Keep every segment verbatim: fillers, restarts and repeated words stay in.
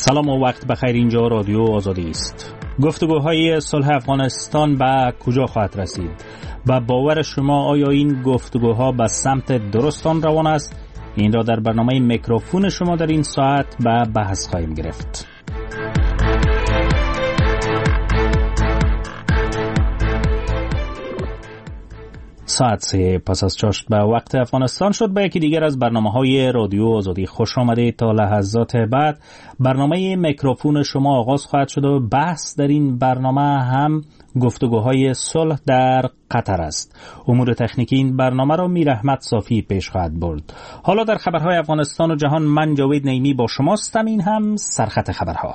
سلام و وقت بخیر. اینجا رادیو آزادی است. گفتگوهای صلح افغانستان به کجا خواهد رسید و باور شما آیا این گفتگوها به سمت درستان روان است؟ این را در برنامه میکروفون شما در این ساعت به بحث خواهیم گرفت. ساعت سه پس از چاشت به وقت افغانستان شد. به یکی دیگر از برنامه‌های رادیو آزادی خوش آمدید. تا لحظات بعد برنامه میکروفون شما آغاز خواهد شد و بحث در این برنامه هم گفتگوهای صلح در قطر است. امور تکنیکی این برنامه را میر احمد صافی پیش خواهد برد. حالا در خبرهای افغانستان و جهان من جاوید نعیمی با شماستم. این هم سرخط خبرها.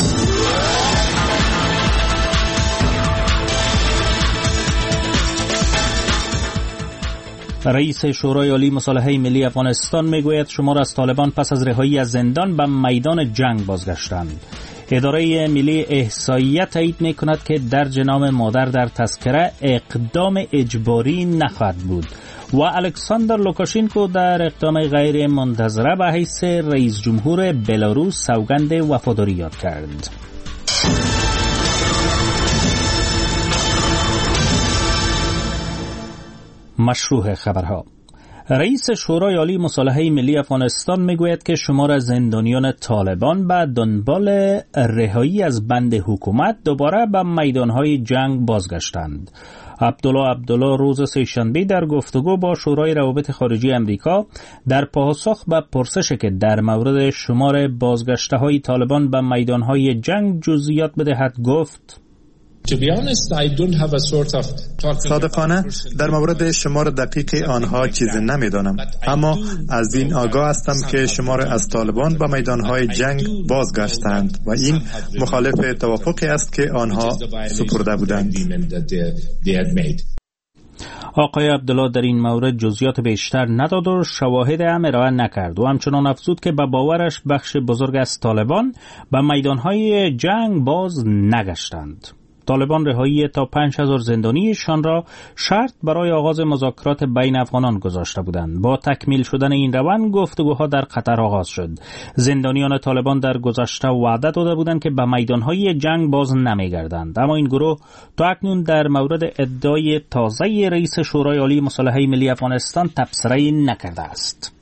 رئیس شورای عالی مصالحه ملی افغانستان میگوید شمار از طالبان پس از رهایی از زندان به میدان جنگ بازگشتند. اداره ملی احصایه تایید میکند که درج نام مادر در تذکره اقدام اجباری نخواهد بود و الکساندر لوکاشنکو در اقدام غیر منتظره به حیث رئیس جمهور بلاروس سوگند وفاداری یاد کرد. مشروع خبرها. رئیس شورای عالی مصالحه ملی افغانستان میگوید که شمار از زندانیان طالبان به دنبال رهایی از بند حکومت دوباره به میدانهای جنگ بازگشتند. عبدالله عبدالله روز سه‌شنبه در گفتگو با شورای روابط خارجی امریکا در پاسخ به پرسش که در مورد شمار بازگشته‌های طالبان به میدانهای جنگ جزئیات بدهد گفت: صادقانه در مورد شمار دقیق آنها چیزی نمیدانم، اما از این آگاه هستم که شمار از طالبان به میدانهای جنگ بازگشتند و این مخالف توافقی است که آنها سپرده بودند. آقای عبدالله در این مورد جزئیات بیشتر نداد و شواهد هم ارائه نکرد و همچنان افزود که به باورش بخش بزرگ از طالبان به میدانهای جنگ باز نگشتند. طالبان رهایی تا پنج هزار زندانیشان را شرط برای آغاز مذاکرات بین افغانان گذاشته بودند. با تکمیل شدن این روند گفتگوها در قطر آغاز شد. زندانیان طالبان در گذشته وعده داده بودند که به میدانهای جنگ باز نمیگردند، اما این گروه تا اکنون در مورد ادعای تازه رئیس شورای عالی مصالحه ملی افغانستان تبصره نکرده است.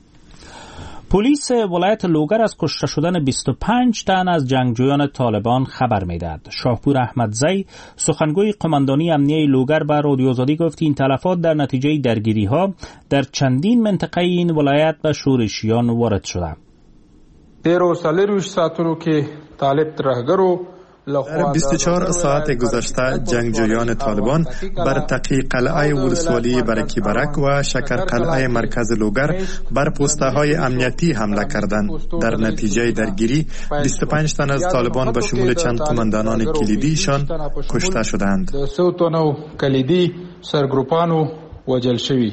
پلیس ولایت لوگر از کشته شدن بیست و پنج تن از جنگجویان طالبان خبر میدهد. شاهپور احمدزی سخنگوی قماندانی امنیه لوگر به رادیو آزادی گفت این تلفات در نتیجه درگیری‌ها در چندین منطقه این ولایت به شورشیان وارد شده. دیرو سالیروش ساتونو که طالب رهگرو در بیست و چهار ساعت گذشته جنگجویان طالبان بر تقی قلعه ولسوالی برکی برک و شکر قلعه مرکز لوگر بر پوسته های امنیتی حمله کردند. در نتیجه درگیری بیست و پنج تن از طالبان به شمول چند قماندانان کلیدیشان کشته شدند. سه تن کلیدی سرگروپانو وژل شوی.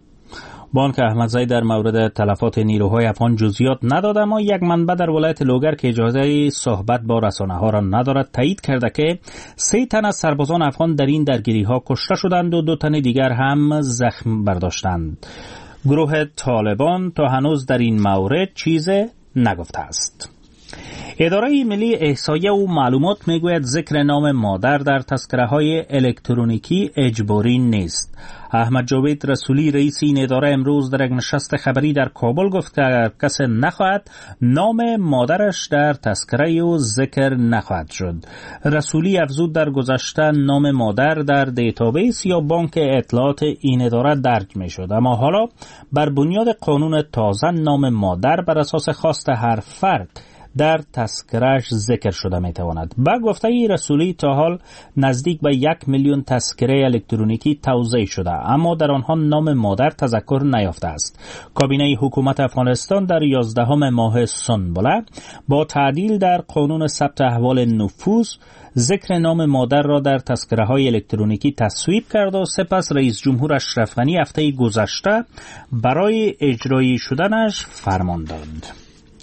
بانک احمدزی در مورد تلفات نیروهای افغان جزئیات نداد، اما یک منبع در ولایت لوگر که اجازه صحبت با رسانه‌ها را ندارد تایید کرده که سه تن از سربازان افغان در این درگیری‌ها کشته شدند و دو تن دیگر هم زخم برداشتند. گروه طالبان تا هنوز در این مورد چیزی نگفته است. اداره ملی احصایه و معلومات میگوید ذکر نام مادر در تذکره‌های الکترونیکی اجباری نیست. احمد جاوید رسولی رئیس این اداره امروز در یک نشست خبری در کابل گفت که اگر کسی نخواهد نام مادرش در تذکره و ذکر نخواهد شد. رسولی افزود در گذشته نام مادر در دیتابیس یا بانک اطلاعات این اداره درج می شد، اما حالا بر بنیاد قانون تازه نام مادر بر اساس خواست هر فرد در تذکرهش ذکر شده می تواند. با گفته رسولی تا حال نزدیک به یک میلیون تذکره الکترونیکی توزیع شده، اما در آنها نام مادر تذکر نیافته است. کابینه حکومت افغانستان در یازدهم ماه سنبله با تعدیل در قانون ثبت احوال نفوذ ذکر نام مادر را در تذکره های الکترونیکی تصویب کرد و سپس رئیس جمهور اشرف غنی هفته گذشته برای اجرایی شدنش فرمان داد.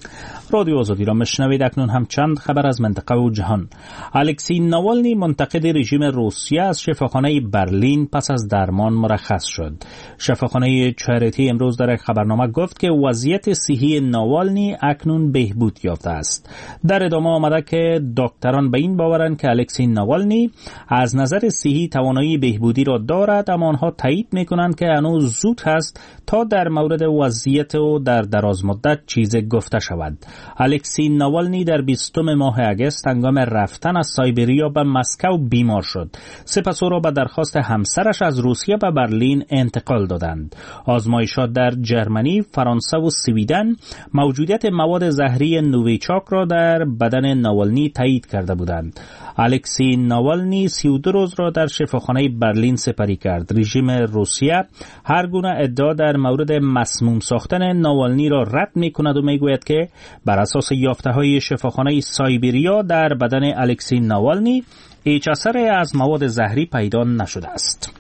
رادیو آزادی را مشنوید. اکنون هم چند خبر از منطقه و جهان. الکسی ناوالنی منتقد رژیم روسیه از شفاخانه برلین پس از درمان مرخص شد. شفاخانه چاریتی امروز در یک خبرنامه گفت که وضعیت صحی ناوالنی اکنون بهبود یافته است. در ادامه آمده که دکتران به این باورند که الکسی ناوالنی از نظر صحی توانایی بهبودی را دارد، اما آنها تایید می‌کنند که هنوز زود است تا در مورد وضعیت او در دراز مدت چیز گفته شود. الکسی ناوالنی در بیستم ماه اگست هنگام رفتن از سایبریا به مسکو بیمار شد. سپس او را به درخواست همسرش از روسیه به برلین انتقال دادند. آزمایشات در جرمنی، فرانسه و سویدن موجودیت مواد زهری نوویچاک را در بدن ناوالنی تایید کرده بودند. الکسی ناوالنی سی و دو روز را در شفاخانه برلین سپری کرد. رژیم روسیه هر گونه ادعا در مورد مسموم ساختن ناوالنی را رد می‌کند و می‌گوید که بر اساس یافته‌های شفاخانه سایبریا در بدن الکسی ناوالنی هیچ اثری از مواد زهری پیدا نشده است.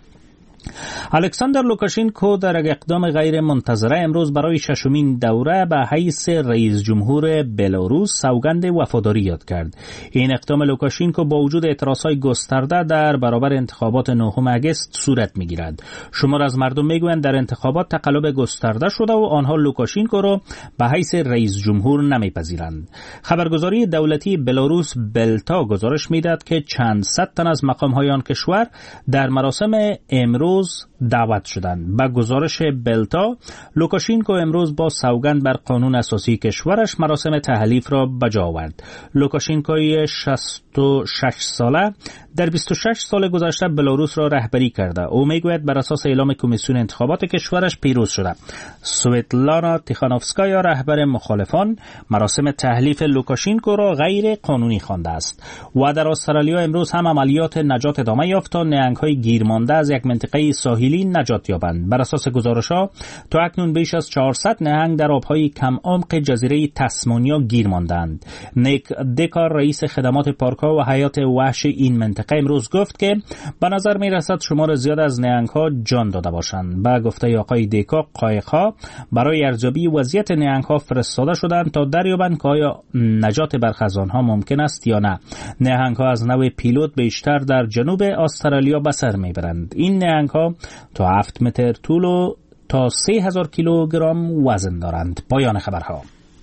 الکساندر لوکاشنکو در یک اقدام غیر منتظره امروز برای ششمین دوره به حیث رئیس جمهور بلاروس سوگند وفاداری یاد کرد. این اقدام لوکاشنکو با وجود اعتراضهای گسترده در برابر انتخابات نهم آگوست صورت می‌گیرد. شمار از مردم می‌گویند در انتخابات تقلب گسترده شده و آنها لوکاشنکو را به حیث رئیس جمهور نمی‌پذیرند. خبرگزاری دولتی بلاروس بلتا گزارش می‌دهد که چند صد تن از مقام‌های آن کشور در مراسم امروز دعوت شدند. با گزارش بلتا، لوکاشنکو امروز با سوگند بر قانون اساسی کشورش مراسم تحلیف را بجا آورد. لوکاشنکوی شصت و شش ساله در بیست و شش سال گذشته بلاروس را رهبری کرده. او میگوید بر اساس اعلام کمیسیون انتخابات کشورش پیروز شده. سویتلانا تیخانوفسکایا رهبر مخالفان مراسم تحلیف لوکاشنکو را غیر قانونی خوانده است. و در استرالیا امروز هم عملیات نجات ادامه یافت تا نهنگ‌های گیرمانده از یک منطقه ساحلی نجات یابند. بر اساس گزارش‌ها تا اکنون بیش از چهارصد نهنگ در آب‌های کم عمق جزیره تسمانیا گیر ماندند. نیک دکار رئیس خدمات پارک‌ها و حیات وحش این منطقه امروز گفت که به نظر می‌رسد شمار زیاد از نهنگ‌ها جان داده باشند. با گفته آقای دکا، قایق‌ها برای ارزیابی وضعیت نهنگ‌ها فرستاده شدند تا دریابند که آیا نجات برخی از آنها ممکن است یا نه. نهنگ‌ها از نوع پیلوت بیشتر در جنوب استرالیا به سر می‌برند. این نهنگ‌ها تا هفت متر طول و تا سه هزار کیلوگرم وزن دارند. پایان خبرها.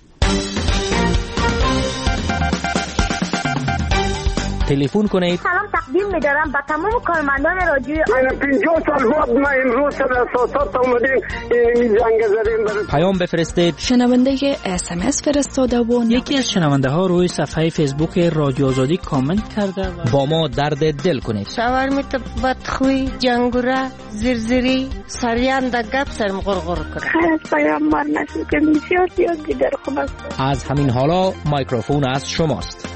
تلفن کنید. سلام تقدیم می‌دارم به تمام کارمندان رادیو. من پنجاه سال بعد ما امروز سر اساسات اومدیم این جنگ زدیم. پیام بفرستید. شنونده اس ام اس فرستاده و یکی از شنونده ها روی صفحه فیسبوک رادیو آزادی کامنت کرده و با ما درد دل کنید. شاور می تو بدخوی، جنگوره، زرزری، سریان دا گپ سرم غرغر کنه. خیلی پیام مار نشد که بسیار زیاد دیگر خوب است. از همین حالا میکروفون از شماست.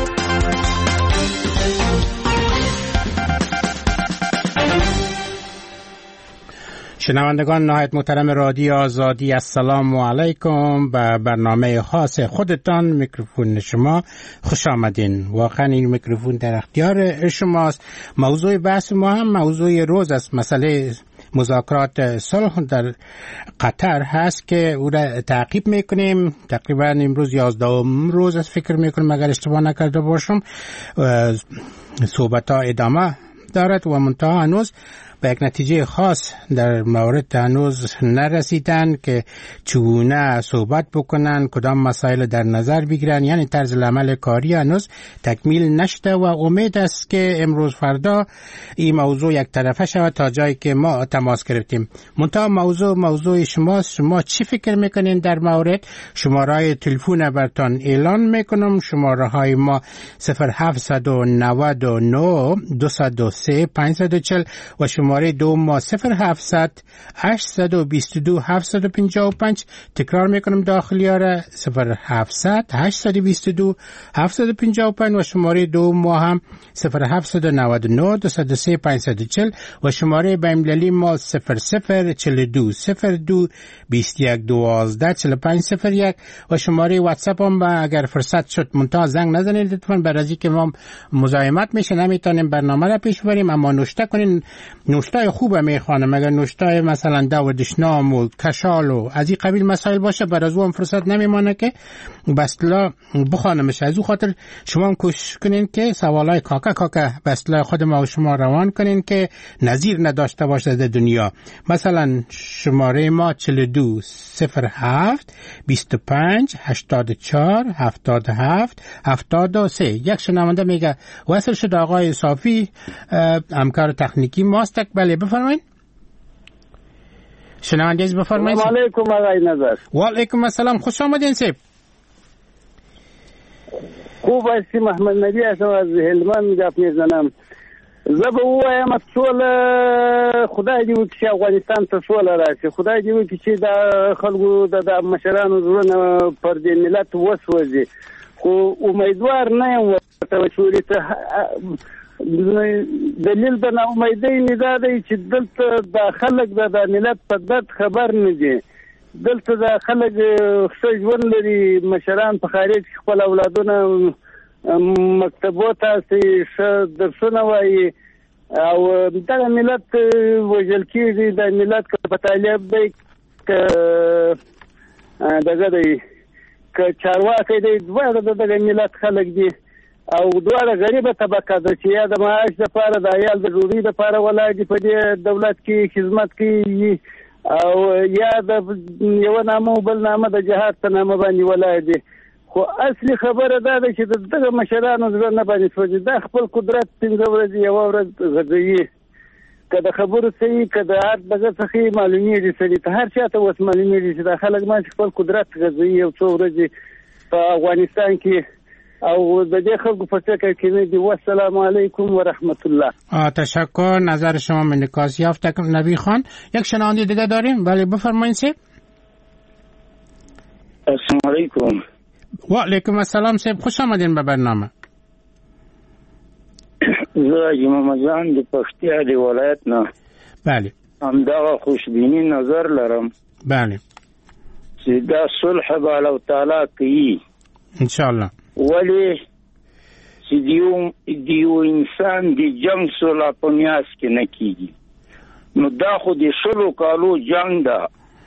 شنوندگان نهایت محترم رادیو آزادی، السلام علیکم. به برنامه خاص خودتان میکروفون شما خوش آمدین. واقعا این میکروفون در اختیار شماست. موضوع بحث ما هم موضوع روز است. مسئله مذاکرات صلح در قطر هست که او را تعقیب میکنیم. تقریبا امروز یازدهم روز است فکر میکنم اگر اشتباه نکرده باشم. صحبت ها ادامه دارد و منتها هنوز به یک نتیجه خاص در مورد هنوز نرسیدن که چگونه صحبت بکنن، کدام مسائل در نظر بگیرن. یعنی طرز العمل کاری هنوز تکمیل نشده و امید است که امروز فردا این موضوع یک طرفه شود تا جایی که ما تماس گرفتیم. منتها موضوع موضوع شماست. شما چی فکر میکنین در مورد؟ شماره تلفن برتان اعلان میکنم. شماره های ما صفر هفت نه نه دو صفر سه پنج صفر چهل و شماره دو ما صفر هفتصد هشتصد و بیست و دو هفتصد و پنجاه و پنج. تکرار میکنم داخلی ها را صفر هفتصد هشتصد و بیست و دو هفتصد و پنجاه و پنج و شماره دو ما هم صفر هفتصد و نود و نه دو صفر سه پنجصد و چهل و شماره بین‌المللی ما صفر صفر چهل و دو صفر دو بیست و یک دوازده چهل و پنج صفر یک و شماره واتساپ هم اگر فرصت شد منتها زنگ نزنید لطفاً، برای اینکه ما مزاحمت میشه نمیتونیم برنامه را پیش بریم، اما نوشته کنین. نوشتای خوبه میخوانم، اگر نوشتای مثلا دو دشنام و کشال و از این قبیل مسائل باشه بر از اون فرصت نمیمانه که بسلا بخوانمش. از او خاطر شما هم کوشش کنین که سوالای کاکا کاکا بسلا خود ما و شما روان کنین که نظیر نداشته باشه در دنیا. مثلا شماره ما چهل و دو صفر هفت بیست و پنج هشتاد و چهار هفتاد و هفت هفتاد و سه. یک شنونده میگه وصل شد آقای صافی، همکار تکنیکی ماست. بله بفرمایید. شنونده از بفرمایید. سلام علیکم آقای نظر. و علیکم السلام، خوش آمدین سیب. خوب هستی؟ محمد نبی هستم از هلمند گپ میزنم. زه به ووایم سوله خدای دې وکړي چې افغانستان ته سوله راشي، خدای دې وکړي چې د خلکو د مشرانو زړونه پر دې ملت وسوځي، خو امیدوار نه یم ورته چې ته دلیل د ناامیدۍ مې دا دی چې دلته د خلک د ملت په درد خبر نه دي. دلته د خلک ښه ژوند لري، مشران په خارج کې خپل اولادونه مکتبو ته ښه درسونه وایي او دغه ملت وژل کېږي. د ملت که په طالب دی که دغه دی که چارواکی دی، دواړه د دغه ملت خلک دي او دواړه غریبه طبقه ده چې یا د معاش دپاره د عیال د ډوډۍ دپاره ولاړ دي په دې دولت کې خدمت کوي او یا د یوه نامه او بل نامه د جهاد په نامه باندې ولاړ دي. خو اصلي خبره دا ده چې د دغه مشرانو زړه نه باندې سوځي. دا خپل قدرت پنځه ورځې یوه ورځ غځوي، که د خبرو صحیح که د هر دغه څخه معلومېږي سړي ته، هر چا ته اوس معلومېږي چې دا خلک ما چې خپل قدرت غځوي یو څو ورځې په افغانستان کې او د دې خلکو په فکر کې نه دي. والسلام علیکم و رحمت الله. تشکر، نظر شما من نکاس یافته نبی خان. یک شنونده دیگه داریم. بله بفرمایید سیب. السلام علیکم. و علیکم السلام سیب، خوش آمدین به برنامه. زه امام جان د پښتیا دی ولایت نه. بله. همدغه خوشبینی نظر لرم. بله. چې دا صلح به الله تعالی کوي ان شاء الله. ولی چې دیو دیو انسان دی جنگ صلح په میاس کې نه کیږي، نو دا خو د شلو کالو جنگ ده.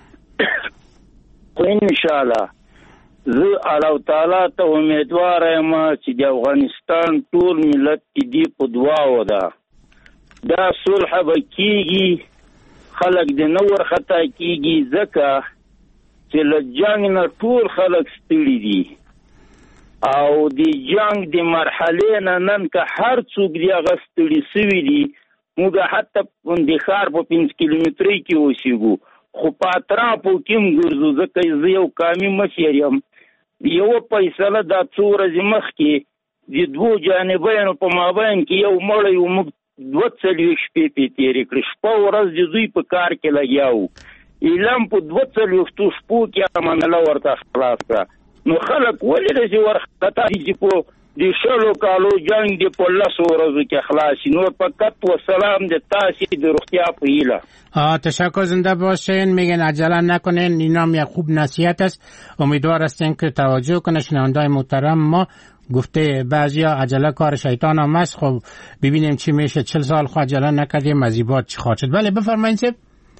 خو ان شاء الله زه الله تعالی ته امیدوار یم چې د افغانستان ټول ملت دې په دعا ودا دا صلح به کیږي، خلک دې نه ورخطا کیږي ځکه چې له جنگ نه ټول خلک ستړي دي او د جنگ د مرحله نه نن که هر څوک دی هغه ستړي سوي دي. موږ حتی د ښار په پنځه کیلومترۍ کې اوسېږو خو په اطرافو کې هم ګرځو ځکه زه یو قامي مشر یم. یوه فیصله دا څو ورځې مخکې د دوو جانبینو په مابین کې یو مړی و، موږ دوه څلوېښت شپې پې تېرې کړې، شپه ورځ د دوی په کار کې لګیا وو. اعلام په دوه څلوېښتو شپو کې امانله ورته خلاص کړه. نو خلک ولې داسې ورخطا دي چې په د شلو کالو جنگ دی په لسو ورځو کې خلاص. نور فقط و سلام د تاسې د روغتیا په هیله. تشکر، زنده باشین. میگن عجله نکنین، این هم یک خوب نصیحت است. امیدوار هستیم که توجه کنه شنونده‌های محترم. ما گفته بعضیا عجله کار شیطان هم است. خب ببینیم چی میشه. چهل سال خود عجله نکردیم از این بعد چی خواهد شد. بله بفرمایید سیب.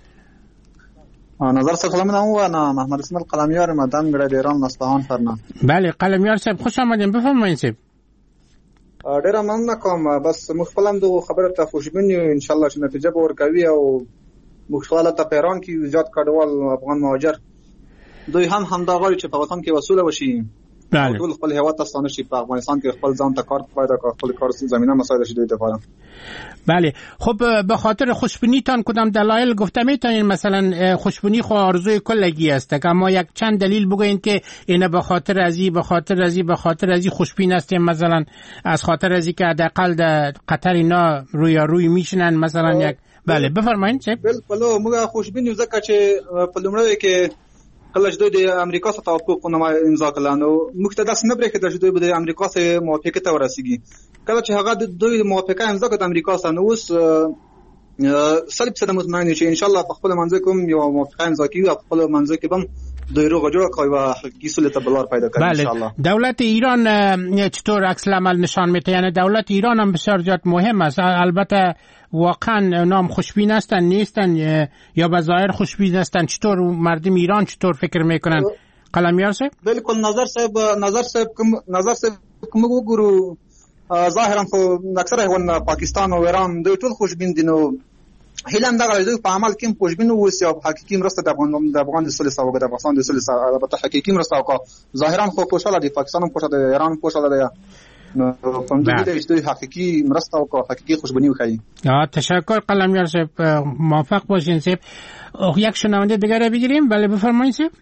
نظر سلام نام و انا محمد اسماعیل قلمیار مدام گراد ایران اصفهان فرنا. بله قلمیار صاحب خوش آمدین، بفرمایید صاحب. ډیر مننه کوم. بس مخفلم دغه خبره ته خوشبین یو ان شاء الله چې نتیجه به ورکوي او مخفاله ته پیران کې زیات کډوال افغان مهاجر دوی هم همدا غواړي چې په وطن کې وسوله وشي. بله. ټول خپل هیواد ته ستانه شي، په افغانستان کې خپل ځان ته کار پیدا کړي، خپل کار زمينه مسائل شي دوی دفاع. بله. خب به خاطر خوشبینیتان کدام دلایل گفته میتونین؟ مثلا خوشبینی خو آرزوی کلگی است، اما یک چند دلیل بگوین که اینه به خاطر ازی به خاطر ازی به خاطر ازی خوشبین هستیم. مثلا از خاطر ازی که حداقل در قطر اینا روی روی میشنن مثلا یک. بله بفرمایید. بالکل موږ خوشبین یو ځکه چې په لومړی کې کله چې دوی د امریکا سره توافقونه امضا کړل نو موږ ته داسې نه برېښي چې دوی به د امریکا سره موافقه ته ورسیږي. کله چې هغه دوی موافقه امضا کړه د امریکا سره نو اوس سلب سره مطمئن شي ان شاء الله په خپل منځ کې یو موافقه امضا کوي او په خپل منځ کې هم دوی روغ جوړ کوي و حقیقی سولت بلار پیدا کنه ان شاء الله. دولت ایران چطور عکس العمل نشان میده؟ یعنی دولت ایران هم بسیار جات مهم است. البته واقعا نام خوشبین هستن نیستن یا به ظاهر خوشبین هستن؟ چطور مردم ایران چطور فکر میکنن؟ قلمیار صاحب بالکل نظر صاحب نظر صاحب کوم نظر صاحب کوم وګورو ظاهرا خو اکثره ون پاکستان او ایران دوی ټول خوشبین دي نو هیلم دغه دوی په عمل کې خوشبین اوسي او حقيقي مرسته د افغان د افغان د سولې سره د افغانستان د سولې سره البته حقيقي مرسته او ظاهرا خو خوشاله دي پاکستان هم خوشاله دی ایران خوشاله دی نو په دې کې دوی حقيقي مرسته او حقيقي خوشبینی وکړي. تشکر قلمیار صاحب موافق باشین صاحب. یک شنونده دیگه را بگیریم. بله بفرمایید صاحب.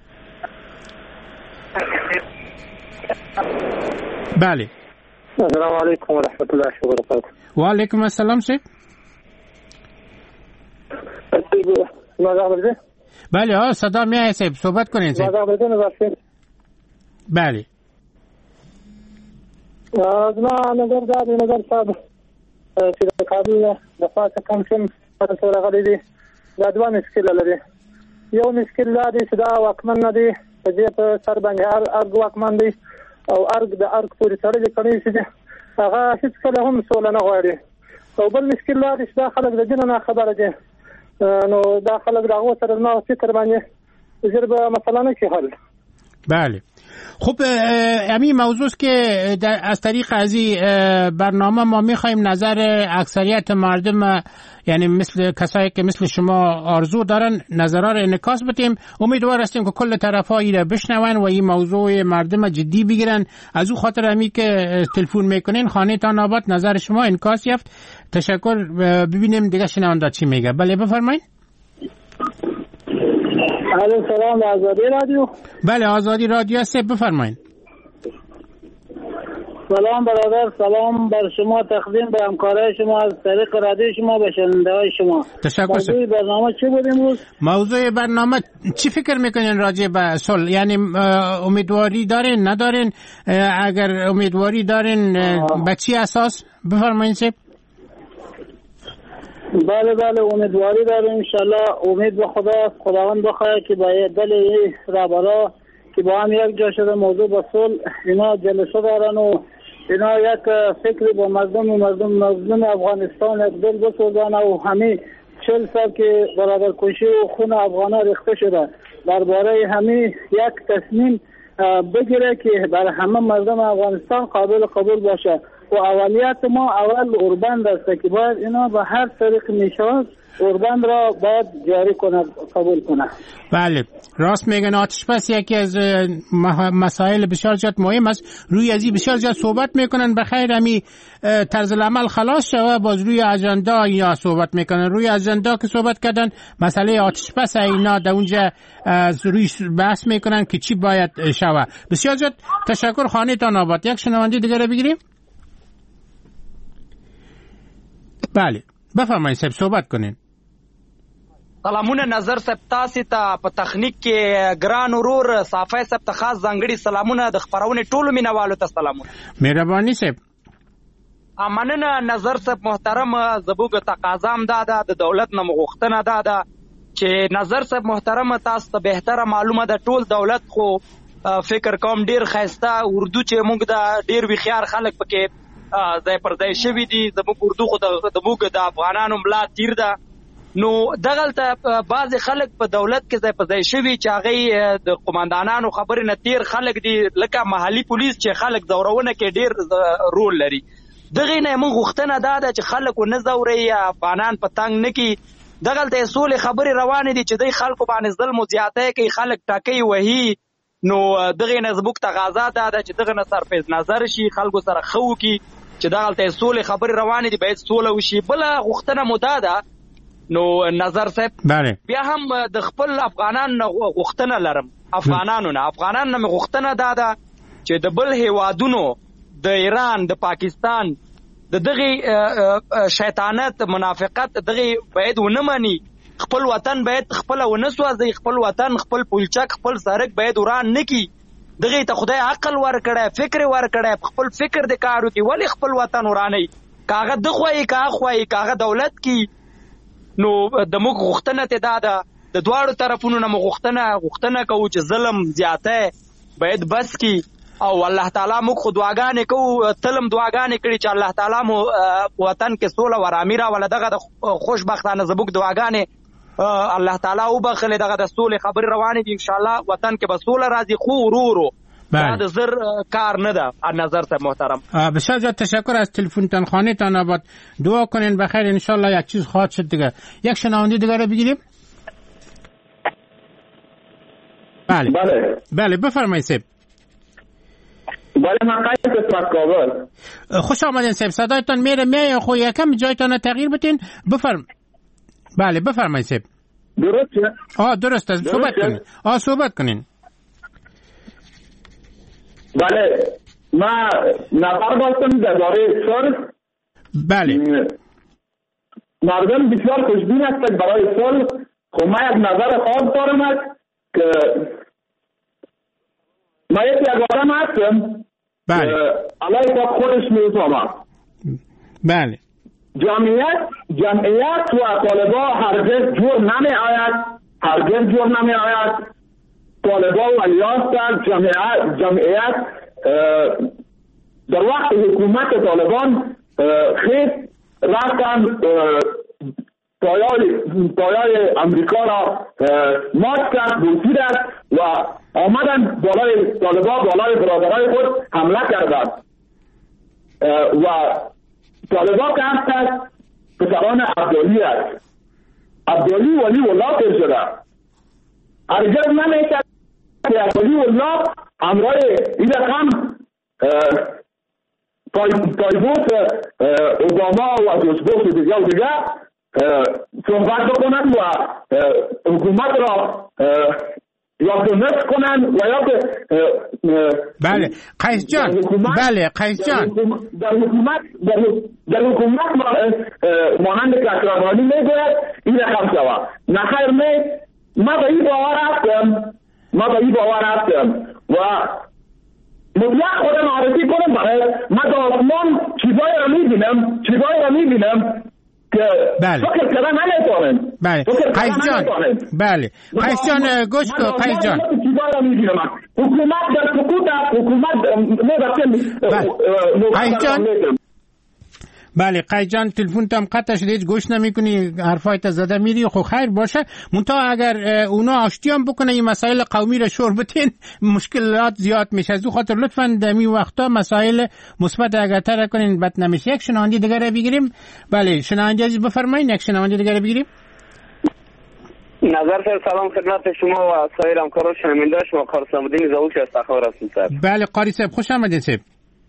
بله السلام علیکم و رحمت الله و برکاته. و علیکم السلام صاحب. بله ها صدا میاد صاحب صحبت کنین صاحب. بله از ما نظر دادی نظر صاحب چې د کابل د پاسه کم شم پر سره غلي دي دا دوه مشکل لري. یو مشکل دا دی چې دا واکمن نه دی په دې په سر باندې ارګ واکمن دی او ارګ د ارګ پورې تړلې کړي چې هغه هیڅ کله هم سوله نه غواړي. او بل مشکل دا دی چې دا خلک د دین نه خبره دي نو دا خلک راغو سره نو فکر باندې ضرب مثلا نه شي حل. بله خب همین موضوع است که از طریق از این برنامه ما میخوایم نظر اکثریت مردم یعنی مثل کسایی که مثل شما آرزو دارن نظرها را انعکاس بدیم. امیدوار هستیم که کل طرف‌ها این را بشنون و این موضوع مردم جدی بگیرن. از او خاطر همی که تلفن میکنین خانه تان آباد نظر شما انعکاس یافت. تشکر. ببینیم دیگه شنونده چی میگه. بله بفرمایید. علیکم سلام آزادی رادیو. بله آزادی رادیو است بفرمایید. سلام برادر سلام بر شما تقدیم به همکارای شما از طریق رادیو شما به شنونده‌های شما. تشکر. موضوع برنامه چی بود امروز؟ موضوع برنامه چی فکر میکنین راجع به صلح؟ یعنی امیدواری دارین ندارین؟ اگر امیدواری دارین به چی اساس؟ بفرمایید. بله بله امیدواری داریم انشالله. امید به خدا خداوند بخواه که با دل رهبرا که با هم یک جا شده موضوع به صلح اینا جلسه دارن و اینا یک فکری با مردم و مردم مردم افغانستان یک دل بسازن و همین چل سال که برادر کشی و خون افغانا ریخته شده درباره همین یک تصمیم بگیره که برای همه مردم افغانستان قابل قبول باشه و اولیت ما اول اوربند است که باید اینا به هر طریق میشود اوربند را باید جاری کنه قبول کنه. بله راست میگن. آتش بس یکی از مسائل بسیار زیاد مهم است. روی ازی بسیار زیاد صحبت میکنن بخیر همی طرز العمل خلاص شوه باز روی اجندا اینا صحبت میکنن. روی اجندا که صحبت کردن مسئله آتش بس اینا در اونجا روی بحث میکنن که چی باید شوه. بسیار زیاد تشکر. خانه تان آباد. یک شنونده دیگه رو بگیریم. بله بفرمایید صاحب صحبت کنین. سلامونه نظر صاحب تاسو ته په تخنیک کې ګران ورور صافی صاحب ته خاص ځانګړي سلامونه د خبرونه ټولو مینوالو ته سلامونه. مهرباني صاحب. امنه نظر صاحب محترم زبوګ تقاضام دادا د دولت نه مغختنه دادا چې نظر صاحب محترم تاسو ته بهتره معلومه ده ټول دولت خو فکر کوم ډیر خاسته اردو چې موږ دا ډیر وی خيار خلک پکې ځای پر ځای شوی دي. زموږ اردو خو د موږ د افغانانو ملا تیر ده نو دغلته بعض خلک په دولت کې ځای پر ځای شوی چې هغه د قومندانانو خبرې نه تیر خلک دي لکه محلي پولیس چې خلک زورونه کې ډیر رول لري. دغه نه موږ غوښتنه ده چې خلک نه زوري افغانان په تنګ نه کی. دغلته اصول خبرې روانې دي چې د خلکو باندې ظلم او زیاتۍ کوي خلک ټاکي وهي نو دغه نه زبوک تقاضا ده چې دغه نه سرپیز نظر شي خلکو سره خو کی چې دغلته اصول خبرې روانې دي باید سوله وشي. بل غوښتنه مده ده نو نظر صاحب بیا هم د خپل افغانان غوښتنه لرم افغانانو نه افغانان نه غوښتنه ده چې د بل هیوادونو د ایران د پاکستان د دغه شیطانت منافقت دغه باید ونه مانی. خپل وطن باید خپل ونه سوځي خپل وطن خپل پولچک خپل سرک باید وران نکی. دغه ته خدای عقل ورکړي فکر ورکړي خپل فکر د کارو کې ولی خپل وطن وراني کاغه د خوای کا خوای کاغه دولت کی نو د موږ غوښتنه ته ده د دواړو طرفونو نه غوښتنه غوښتنه کوو چې ظلم زیاته باید بس کی او الله تعالی موږ خو دعاګانې کوو، تلم دعاګانې کړي چې الله تعالی مو وطن کې سوله و آرامي راوله. دغه خوشبختانه زموږ دعاګانې الله تعالی وبخلي، دغه د سولې خبرې روانې دي، ان شاء الله وطن کې به سوله راځي. خو ورو ورو بعد زر کار نه ده. نظر صاحب محترم بسیار زیاد تشکر از تلفن خانه تان آباد. دعا کنین بخیر، ان شاء الله یک چیز خواهد شد دیگه. یک شنونده دیگه رو بگیریم. بله بله بله بفرمایید صاحب. بله من قیس از کابل. خوش آمدین صاحب، صدایتان میره میای خو یکم جایتان تغییر بتین. بفرم بله بفرمایید صاحب. درسته؟ آه درست است، صحبت کنین. آه صحبت کنین. بله من نظر داشتم درباره صلح. بله مردم بسیار خوشبین هستند برای صلح. خب من یک نظر خاص دارم است که من یک آدم هستم. بله علیه پاک خودش میفهمم. بله جمعیت جمعیت و طالبا هرگز جور نمی آید، هرگز جور نمی آید. طالبا و الیاس جمعیت جمعیت در وقت حکومت طالبان خیلی رفتن پایای پایای امریکا را مات کرد، بوسیدند و آمدن بالای طالبا بالای برادرای خود حمله کردند و طالبا که هستند پسران عبدالی است. عبدالی ولی والله تر شده. هرگز نمیشه که عبدالی والله همراه این رقم پایبوس اوباما و جوزبوس و دیگه و دیگه صحبت بکنن و حکومت را یا دنست کنن و یا بله قیس جان بله قیس جان در حکومت در حکومت مانند کسرابانی میگوید این رقم شود. نخیر می ما به این باور هستم ما به این باور هستم و مطلق خودم عرضی کنم برای من در آسمان چیزایی را میبینم چیزایی را میبینم که بله. فکر کردن نمیتونم. بله قیس جان بله قیس جان گوش کن قیس جان حکومت در سکوت است. حکومت قیس جان بله قیس جان تلفن تام قطع شده، هیچ گوش نمیکنی، حرفایت زده میری. خب خیر باشه، منتها اگر اونا آشتی هم بکنه این مسائل قومی رو شور بتین مشکلات زیاد میشه. از دو خاطر لطفاً دمی وقتا مسائل مثبت اگر تر کنین بد نمیشه. یک شنونده دیگه رو بگیریم. بله شنونده عزیز بفرمایید. یک شنونده دیگه رو بگیریم. نظر سر سلام خدمت شما و سایر همکاران شنونده شما. قاری صمدین زاوش از تخار هستم صاحب. بله قاری صاحب خوش آمدید صاحب.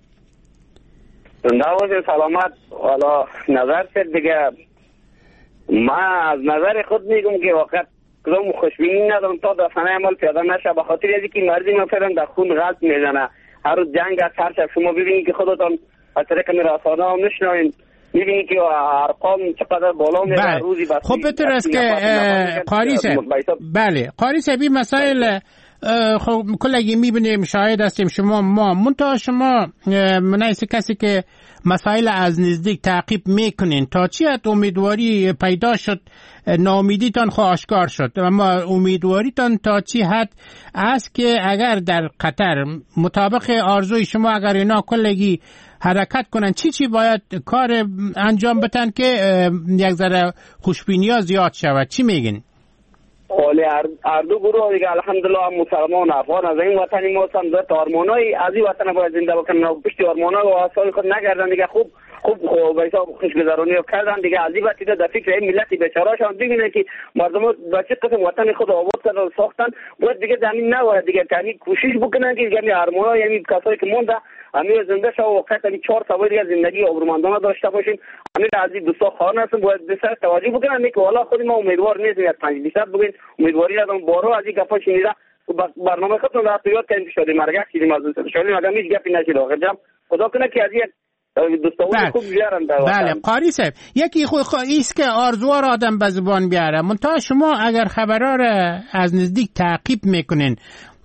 نواز سلامت. والا نظر سر دیگه من از نظر خود میگم که واقعا کدام خوشبینی ندارم تا داستانه عمل پیاده نشه، به خاطر از اینکه مردم مثلا در خون غلط میزنه. هر روز جنگ است، هر شب شما ببینید که خودتان از طریق رسانه هم میشنوین، میبینید که ارقام چقدر بالا میره روزی. بس خب بهتر است که قاری صاحب بله قاری صاحب این مسائل خب کلگی میبینیم شاهد هستیم شما ما منتها شما منایس کسی که مسائل از نزدیک تعقیب میکنین تا چی حد امیدواری پیدا شد؟ ناامیدیتان خو آشکار شد، اما امیدواریتان تا چی حد است که اگر در قطر مطابق آرزوی شما اگر اینا کلگی حرکت کنن چی چی باید کار انجام بدن که یک ذره خوشبینی ها زیاد شود؟ چی میگین؟ حالی هر دو گروه دیگه الحمدلله مسلمان افغان از این وطنی ما هم در آرمانای از این وطن باید زنده بکنن و پشت آرمانای و آسای خود نگردن دیگه. خوب خوب خوب ایسا خوشگذرانی کردن دیگه. از این وقتی در فکر این ملتی بیچاره‌اش هم ببینن که مردم با چه قسم وطن خود آباد کردن و ساختن، باید دیگه زمین نباید دیگه یعنی کوشش بکنن که یعنی آرمانای یعنی کسایی که مونده همین زنده شو و وقت یعنی چهار سال دیگه زندگی آبرومندانه داشته باشیم. همین از این دوستا خواهر هستن باید بسیار توجه بکنن که والا خود ما امیدوار نیستیم از پنج بیست بگین امیدواری ندارم. بارو از این گپا شنیده برنامه خودتون را یاد کردیم شده مرگک چیزی مازون شده مگه هیچ گپی نشد. آخر جام خدا کنه که از این دوستان خوب بیارن. بله قاری صاحب یکی خو ایست که آرزوها را آدم به زبان بیاره، منتها شما اگر خبرها را از نزدیک تعقیب میکنین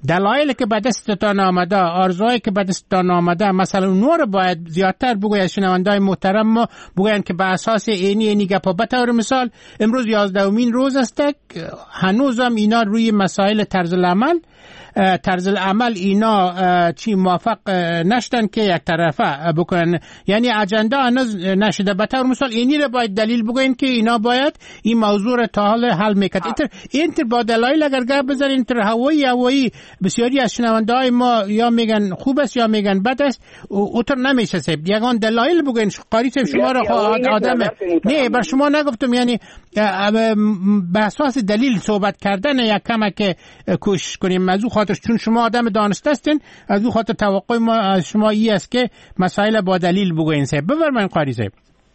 دلایلی که به دستتان آمده، آرزوهایی که به دستتان آمده، مثلا اونها رو باید زیادتر بگوید. شنوندای محترم ما بگویند که به اساس اینی اینی گپا. به طور مثال امروز یازدهمین روز است، هنوز هم اینا روی مسائل طرز العمل طرز العمل اینا چی موافق نشدن که یک طرفه بکنن، یعنی اجندا هنوز نشده. به طور مثال اینی رو باید دلیل بگوین که اینا باید این موضوع رو تا حال حل میکرد. اینتر با دلایل اگر گپ بزنین اینتر هوایی هوایی بسیاری از شنونده های ما یا میگن خوب است یا میگن بد است، اوتر نمیشه سیب. یگان دلایل بگوین. قاری صاحب شما رو آدم نه بر شما نگفتم، یعنی به اساس دلیل صحبت کردن یک کم که کوشش کنیم از او خاطر، چون شما آدم دانسته هستین، از او خاطر توقع ما از شما ای است که مسائل با دلیل بگوین. صاحب بفرمایید قاری صاحب.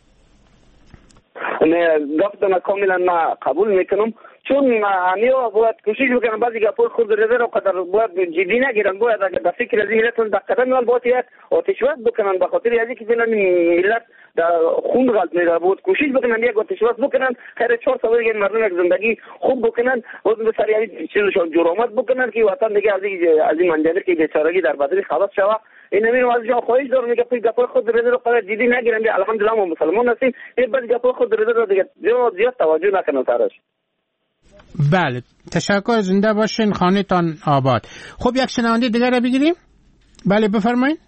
نه گفتم کاملا ما قبول میکنم، چون همیا باید کوشش بکنم بعضی گپور خود رضا رو قدر باید جدی نگیرن، باید اگر در فکر ذهنتون در قدم نال باید یک آتش وز بکنن، به خاطر ازی که فعلا ملت در خون غلط میره بود کوشش بکنن یک آتش وز بکنن، خیر چهار سال دیگه مردم یک زندگی خوب بکنن، وزن به سر یعنی چیزشون جرامت بکنن که وطن دیگه از از این منجلر که بیچارگی در بدری خلاص شوه. این نمیرم از جا خواهش دارم که پای گپور خود رضا رو قدر جدی نگیرن. الحمدلله ما مسلمان هستیم، این بعد گپور خود رضا رو دیگه زیاد توجه نکنن سرش. بله تشکر، زنده باشین، خانه تان آباد. خب یک شنونده دیگر رو بگیریم. بله بفرمایید.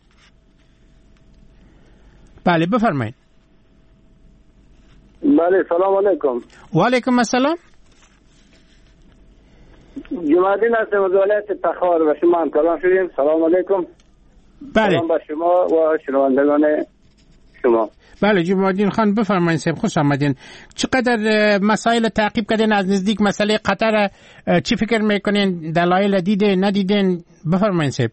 بله بفرمایید. بله سلام علیکم. و علیکم السلام. جمعدین هستم از ولایت تخار و شما هم کلام شدیم. سلام علیکم. بله. سلام به شما و شنوندگان شما. بله جمعدین خان بفرمایید. صاحب خوش آمدین. چقدر مسائل تعقیب کردین از نزدیک؟ مسئله قطر چی فکر میکنین؟ دلایل دیده ندیدین؟ بفرمایید صاحب.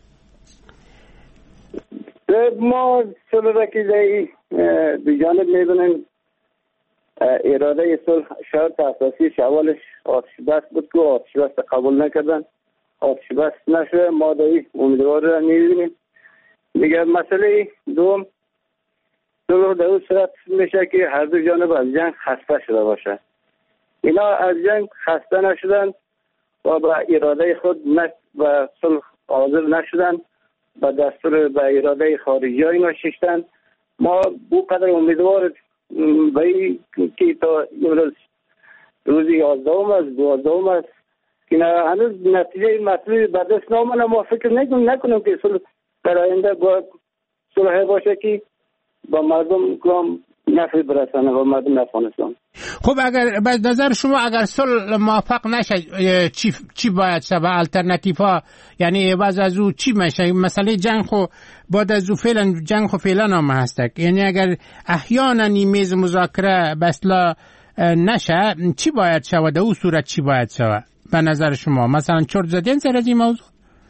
ما صلح که دو جانب میبینیم، اراده صلح شرط اساسی شوالش آتش بس بود که آتش بس قبول نکردن، آتش بس نشده، ما دایی امیدوار را میبینیم. دیگر مسئله دوم صلح در اون صورت میشه که هر دو جانب از جنگ خسته شده باشه. اینا از جنگ خسته نشدن و با اراده خود نت و صلح حاضر نشدن، با دستور به اراده خارجی ها اینا ششتن. ما بو قدر امیدوار بایی که تا امروز روزی یازدهم است دوازدهم است که هنوز نتیجه مطلوبی به دست نامنه. ما فکر نکنیم نکنیم که صلح در آینده باید صلح باشه که با مردم کام نفع برسانه و مردم افغانستان. خب اگر به نظر شما اگر صلح موفق نشه چی چی باید شه؟ الټرناتیو ها یعنی عوض از او چی میشه؟ مثلا جنگ خو بعد از او فعلا جنگ خو فعلا هم هست، یعنی اگر احیانا این میز مذاکره به اصطلاح نشه چی باید شه؟ در او صورت چی باید شه به نظر شما؟ مثلا چرت زدین سر از این موضوع؟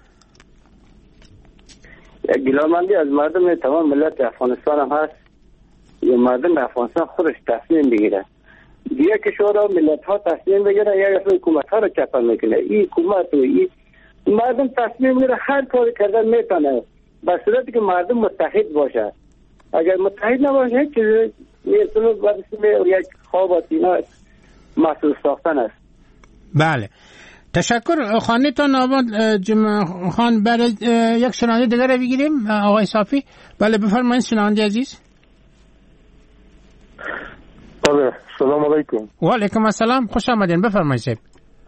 یک گلامندی از مردم تمام ملت افغانستان هم هست، یا مردم افغانستان خودش تصمیم بگیره. دیگه کشورها ملت ها تصمیم بگیره یا حکومت ها رو چپل میکنه. این حکومت و این مردم تصمیم میگیره، هر کاری کردن میتونه به صورتی که مردم متحد باشه. اگر متحد نباشه هیچ چیزی میتونه به یک خواب و اینا محسوس ساختن است. بله تشکر. خانه‌تان آباد جمع خان. برای یک شنونده دیگر رو بگیریم آقای صافی. بله بفرمایید شنونده عزیز. بله سلام علیکم. و علیکم السلام، خوش آمدین، بفرمایید صاحب.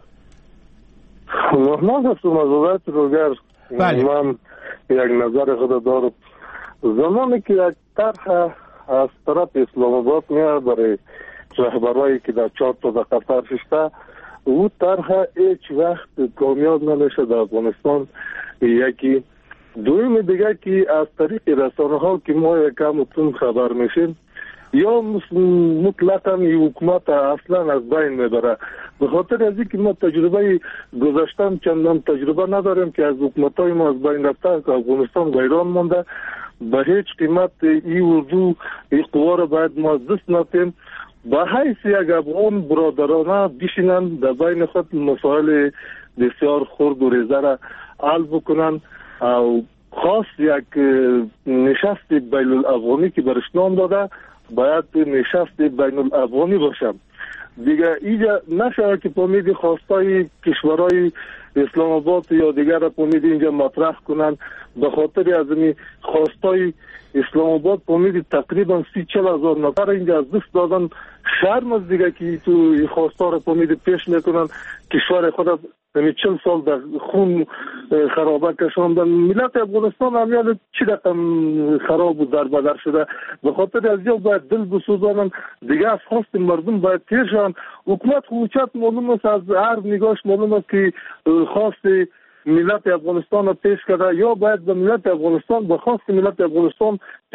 محمد هستم از ولایت روگر. بله. من یک نظر خود دارم. زمانی که یک طرح از طرف اسلام آباد میاد برای رهبرایی که در چهار تا در قطر ششته، او طرح هیچ وقت کامیاب نمیشه در افغانستان. یکی دویم دیگه که از طریق رسانه ها که ما یکم اتون خبر میشیم یا مطلقا حکومت اصلا از بین میبره. به خاطر از اینکه ما تجربه گذاشتن چندان تجربه نداریم که از حکومت های ما از بین رفته که افغانستان ویران مونده. به هیچ قیمت این وضوع این قوا رو باید ما دست نتیم. به حیث یک افغان برادرانه بشینن در بین خود مسائل بسیار خرد و ریزه را حل بکنن. او خاص یک نشست بین الافغانی که برش نام داده باید نشست بین الافغانی باشه. دیگه اینجا نشه که پامید خواستای کشورهای اسلام آباد یا دیگر پامید اینجا مطرح کنن. به خاطر از این خواستای اسلام آباد پامید تقریبا سی چل هزار نفر اینجا از دست دادن. شرم از دیگه که تو خواستا رو پامید پیش میکنن. کشور خود یعنی چل سال در خون خرابه کشاندن. ملت افغانستان همیان چی رقم خراب و در بدر شده. به خاطر از یا باید دل بسوزانن دیگه از خواست مردم باید تیرشن. حکومت خوچت معلوم است، از هر نگاهش معلوم است که خواست ملت افغانستان رو پیش کرده یا باید به ملت افغانستان به خواست ملت افغانستان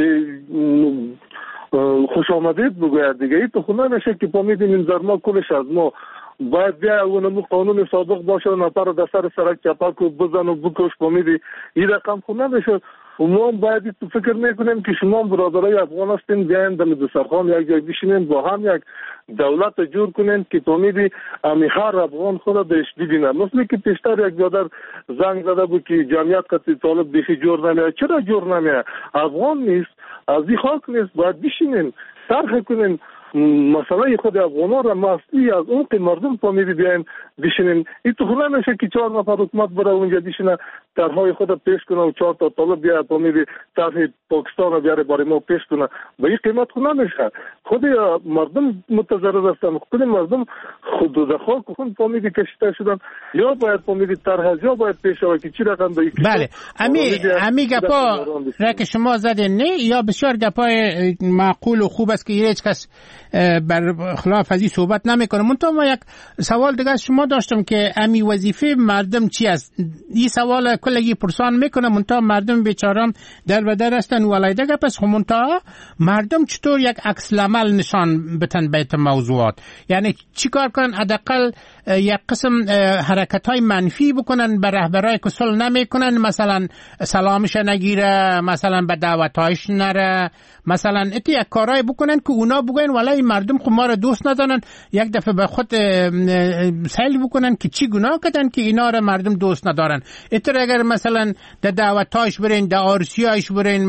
خوش آمدید بگوید دیگه. این تو خونه نشه که پامیدیم این زرما کلش از ما باید بیا اونمو قانون سابق باشه و نفر در سر سرک چپک و بزن و بکش پامیدی این رقم خونه نشه. و ما باید تو فکر میکنیم که شما برادرای افغان هستین بیاین در دسترخوان یک جای بشینین با هم یک دولت جور کنین که پامیدی امیخار افغان خود بهش ببینن. مثل که پیشتر یک برادر زنگ زده بود که جمعیت قطعی طالب بیخی جور نمیه. چرا جور نمیه؟ افغان نیست، از این خاک نیست. باید بشینین طرح کنین مسئله خود افغانا را مسئولی از اون که مردم پامیدی بیاین بشینین. این تو خونه نشه که چهار نفر حکومت بره اونجا بشینه طرحهای خود پیش کنه و چهار تا طالب بیا پامیدی طرح پاکستان رو بیاره برای ما پیش کنه. به این قیمت خونه نشه. خود مردم متضرر هستن. خود مردم خود در خاک خون پامیدی کشیده شدن. یا باید پامیدی طرح یا باید پیش آوه که چی رقم به این بله امی امی گپا را که شما زدین نه یا بسیار گپای معقول و خوب است که هیچ کس بر خلاف از این صحبت نمیکنه. منتها ما یک سوال دیگه از شما داشتم که امی وظیفه مردم چی است؟ این سوال کلگی پرسان میکنه منتها مردم بیچاران در و در هستن ولایده گپ است. منتها مردم چطور یک عکس العمل نشان بتن بیت موضوعات؟ یعنی چی کار کنن؟ حداقل یک قسم حرکت های منفی بکنن به رهبرای که صلح نمیکنن، مثلا سلامش نگیره، مثلا به دعوتایش نره، مثلا اتی یک کارهای بکنن که اونا بگوین والله مردم خود ما را دوست ندارن. یک دفعه به خود سیل بکنن که چی گناه کردن که اینا را مردم دوست ندارن. اتر اگر مثلا در دعوتایش برین، در آرسیایش برین،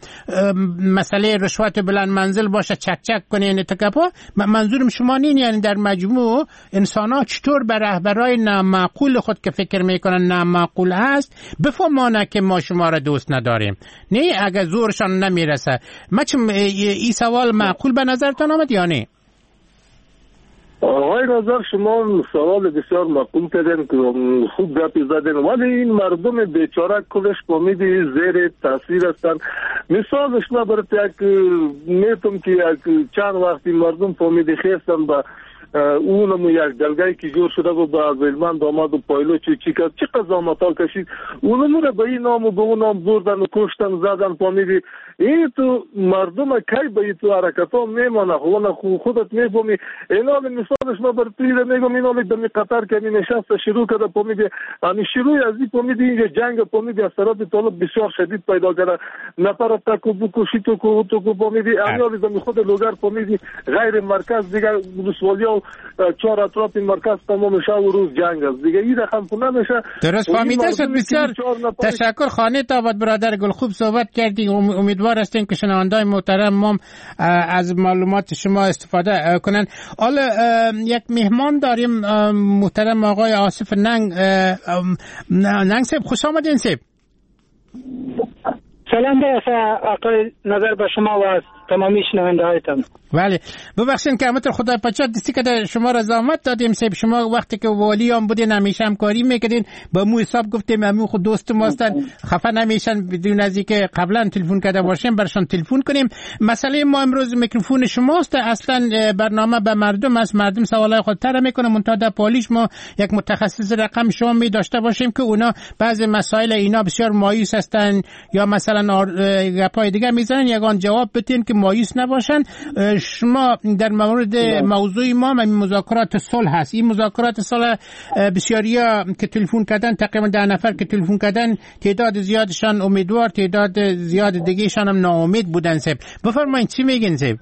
مسئله رشوت بلند منزل باشه چک چک کنین اتکاپا. منظورم شما نین یعنی در مجموع انسان ها چطور به رهبرای نامعقول خود که فکر میکنن نامعقول هست بفهمانه که ما شما را دوست نداریم. نه اگر زورشان نمیرسه. مچم این سوال معقول به نظرتان آمد یا نه؟ آقای نظر شما سوال بسیار معقول کردن که خوب گپی زدن، ولی این مردم بیچاره کلش پامیدی زیر تاثیر هستن. مثالش ما برات یک میتونم که یک چند وقتی مردم پامیدی خیستن با اونم یک دلگایی که جور شده بود با ویلمند آمد و پایلو چی چی کرد چی قضامت ها کشید اونم رو به این نام و به اون نام بردن و کشتن زدن پامیدی. این تو مردم کی به این تو حرکت ها میمانه خودت میفهمی. این حال مثالش ما بر توی رو میگم این حالی دمی قطر که این نشست شروع کرده پامیدی همی شروع از این پامیدی اینجا جنگ پامیدی از طرف طالب بسیار شدید پیدا کرده. نفر تکو بکشی تو کو تو کو پامیدی همی حالی دمی خود لوگر پامیدی غیر مرکز دیگر رسوالی ها چهار اطراف مرکز تمام شب و روز جنگ است دیگه. این رقم خونه نمیشه. درست فهمیده شد. بسیار تشکر خانه تابد برادر گل خوب صحبت کردیم. امیدوار هستیم که شنونده‌های محترم ما از معلومات شما استفاده کنن. حالا یک مهمان داریم محترم آقای آصف ننگ. ننگ صاحب خوش آمدین صاحب. سلام به آقای نظر به شما و تمامی شنونده هایتان. بله ببخشید که همتر خدا پچات دستی که شما را زحمت دادیم صاحب. شما وقتی که والی هم بودین همیشه همکاری میکردین با مو حساب گفتیم همون خود دوست ما هستن خفه نمیشن بدون از اینکه قبلا تلفن کرده باشیم برشان تلفن کنیم. مسئله ما امروز میکروفون شماست. اصلا برنامه به مردم است. مردم سوالای خود طرح میکنه منتها در پالیش ما یک متخصص رقم شما می داشته باشیم که اونا بعضی مسائل اینا بسیار مایوس هستن یا مثلا گپای دیگه میزنن یگان جواب بدین که مایوس نباشن. شما در مورد موضوع ما مذاکرات صلح هست. این مذاکرات صلح بسیاریا که تلفن کردن تقریبا ده نفر که تلفن کردن تعداد زیادشان امیدوار تعداد زیاد دیگهشان هم ناامید بودن. صاحب بفرمایید چی میگین صاحب؟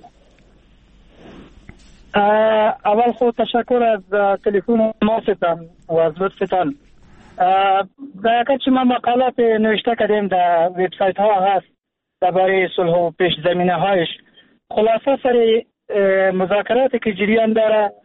اول خود تشکر از تلفن ماستان و از لطفتان. در که ما مقالات نوشته کردیم در وبسایت ها هست درباره صلح و پیش زمینه هایش. خلاصه سر مذاکراتی که جریان داره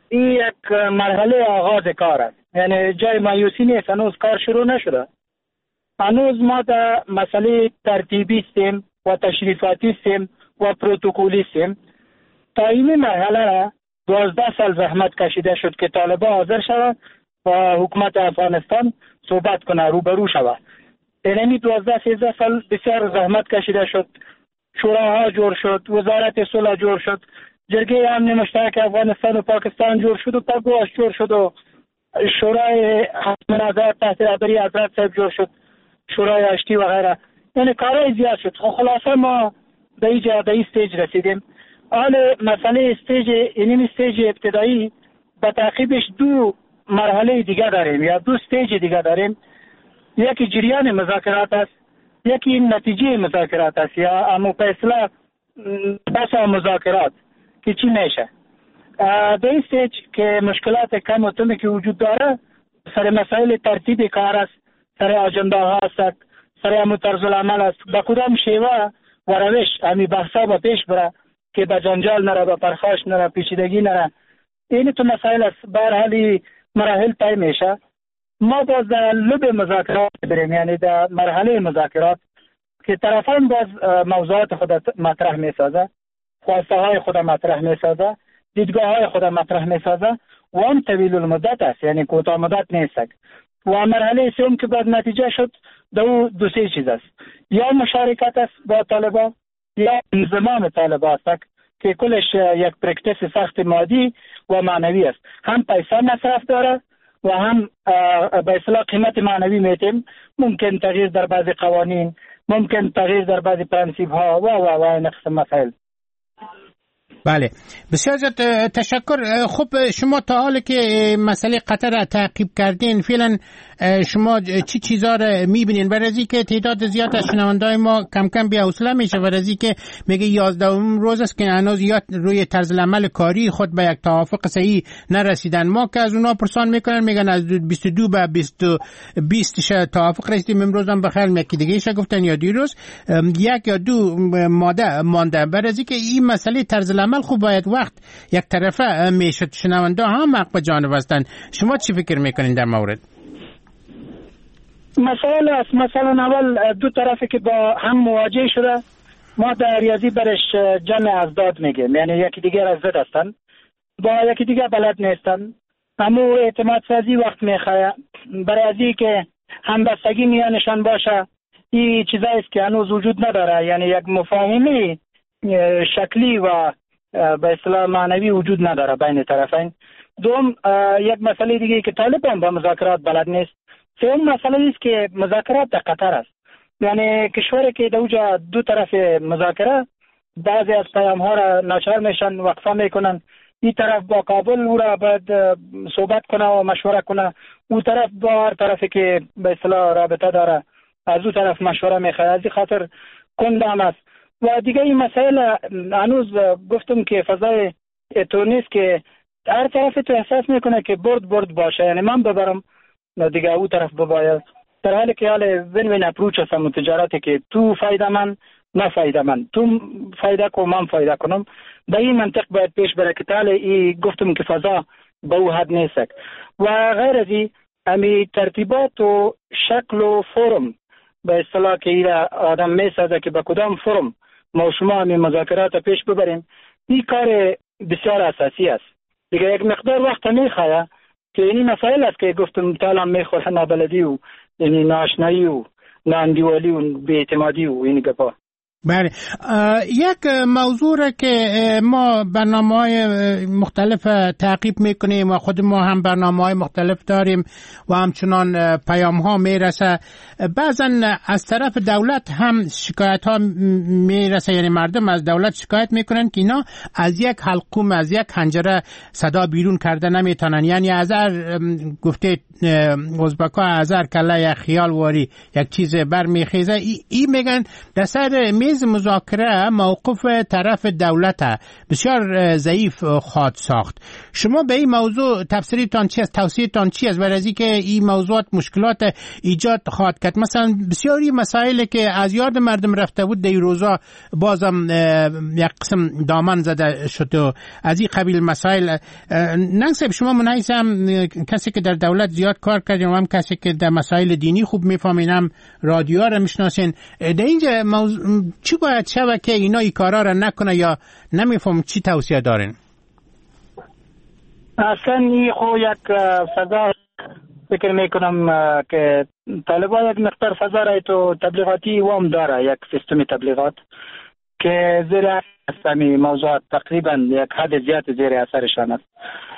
این یک مرحله آغاز کار است، یعنی جای مایوسی نیست، هنوز کار شروع نشده. هنوز ما در مسئله ترتیبی هستیم و تشریفاتی هستیم و پروتکولی هستیم. تا این مرحله را دوازده سال زحمت کشیده شد که طالبان حاضر شود و حکومت افغانستان صحبت کنه، روبرو شود. اینمی دوازده سیزده سال بسیار زحمت کشیده شد، شوراها جور شد، وزارت صلح جور شد، جرگه امن مشترک افغانستان و پاکستان جور شد و پاگوش جور شد و شورای مناظرات تحت رهبری حضرت صاحب جور شد، شورای اشتی و غیره. یعنی کارهای زیاد شد. خلاصه ما به اینجا به این استیج رسیدیم. حال مسئله استیج اینیم استیج ابتدایی به تعقیبش دو مرحله دیگه داریم یا دو استیج دیگه داریم. یکی جریان مذاکرات است، یکی نتیجه مذاکرات است یا امو به اصطلاح بحث مذاکرات که چی میشه. در این استیج که مشکلات کم و تمی که وجود داره سر مسائل ترتیب کار است، سر اجنده ها است، سر امو طرز العمل است، با کدام شیوه و روش همی بحثا با پیش بره که به جنجال نره، به پرخاش نره، پیچیدگی نره. این تو مسائل است. به هر حال مراحل طی میشه. ما باز در لب مذاکرات بریم، یعنی در مرحله مذاکرات که طرفان باز موضوعات خود مطرح میسازه، خواسته های خود مطرح میسازه، دیدگاه های خود مطرح میسازه و هم طویل المدت است، یعنی کوتاه مدت نیست. و مرحله سوم که بعد نتیجه شد دو دو سه چیز است، یا مشارکت است با طالبان یا انضمام طالبان است که کلش یک پرکتیس سخت مادی و معنوی است. هم پیسه مصرف داره و هم به اصطلاح قیمت معنوی میتیم. ممکن تغییر در بعضی قوانین، ممکن تغییر در بعضی پرنسیب ها و و و این قسم مسائل. بله، بسیار زیاد تشکر. خب شما تا حالی که مسئله قطر را تعقیب کردین فعلا شما چی چیزا را میبینین؟ برای که تعداد زیاد از شنوندای ما کم کم بی حوصله میشه، برای که میگه یازدهم روز است که هنوز یاد روی طرز العمل کاری خود به یک توافق صحیح نرسیدن. ما که از اونا پرسان میکنن میگن از بیست و دو به بیست توافق رسیدیم. امروز هم بخیر یکی دیگه ایش گفتن یا دیروز یک یا دو ماده مانده. برای که این مسئله طرز العمل خوب باید وقت یک طرفه میشد. شنونده هم حق به جانب هستند. شما چی فکر میکنین در مورد؟ مسائل است. مثلا اول دو طرفی که با هم مواجه شده، ما در ریاضی برش جمع ازداد میگیم، یعنی یکی دیگر از ضد هستن، با یکی دیگر بلد نیستن. اما اعتماد سازی وقت میخواه برای ازی که همبستگی میانشان باشه. این چیزایی است که هنوز وجود نداره، یعنی یک مفاهمه شکلی و به اصطلاح معنوی وجود نداره بین طرفین. دوم یک مسئله دیگه که طالبان با مذاکرات بلد نیست. سوم مسئله است که مذاکرات در قطر است، یعنی کشوری که دوجا دو طرف مذاکره بعضی از پیام ها را ناچار میشن وقفه میکنن. این طرف با کابل او را باید صحبت کنه و مشوره کنه، او طرف با هر طرفی که به اصطلاح رابطه داره از او طرف مشوره میخواد. از این خاطر کندام است. و دیگه این مسائل هنوز گفتم که فضای تو نیست که هر طرف تو احساس میکنه که برد برد باشه، یعنی من ببرم دیگه او طرف بباید، در حالی که حال وین وین اپروچ هست تجارتی که تو فایده من نه فایده من، تو فایده کو من فایده کنم. به این منطق باید پیش بره که تعالی ای گفتم که فضا به او حد نیست. و غیر از این امی ترتیبات و شکل و فرم به اصطلاح که این آدم میسازه که به کدام فرم ما شما همی مذاکرات پیش ببریم، این کار بسیار اساسی است. دیگه یک مقدار وقت میخواه که این مسائل است که گفتم تعالی میخواه، نابلدی و یعنی ناشنایی و ناندیوالی و بی‌اعتمادی و این گپا. بله، یک موضوع را که ما برنامه‌های مختلف تعقیب میکنیم و خود ما هم برنامه‌های مختلف داریم و همچنان پیام‌ها میرسه. بعضا از طرف دولت هم شکایت‌ها میرسه، یعنی مردم از دولت شکایت میکنن که اینا از یک حلقوم از یک حنجره صدا بیرون کرده نمیتونن. یعنی از هر گفته ازبکا ازر کله یک خیال واری یک چیز برمیخیزه ای, ای میگن در سر میز مذاکره موقف طرف دولت بسیار ضعیف خواهد ساخت. شما به این موضوع تفسیرتان چی است؟ توصیه‌تان چی است برای اینکه این موضوعات مشکلات ایجاد خواهد کرد؟ مثلا بسیاری مسائلی که از یاد مردم رفته بود در روزا بازم یک قسم دامن زده شد و از این قبیل مسائل. ننگ شما منحیث هم کسی که در دولت زیاد کار کردین و هم کسی که در مسائل دینی خوب میفهمین، هم رادیو را میشناسین، در اینجا موضوع چی باید شود که اینا این کارا را نکنه یا نمیفهم چی توصیه دارین؟ اصلا این خو یک فضا فکر میکنم که طالبان یک مقدار فضا را تو تبلیغاتی وام داره، یک سیستم تبلیغات که زیر اصلا موضوعات تقریبا یک حد زیاد زیر اثرشان است.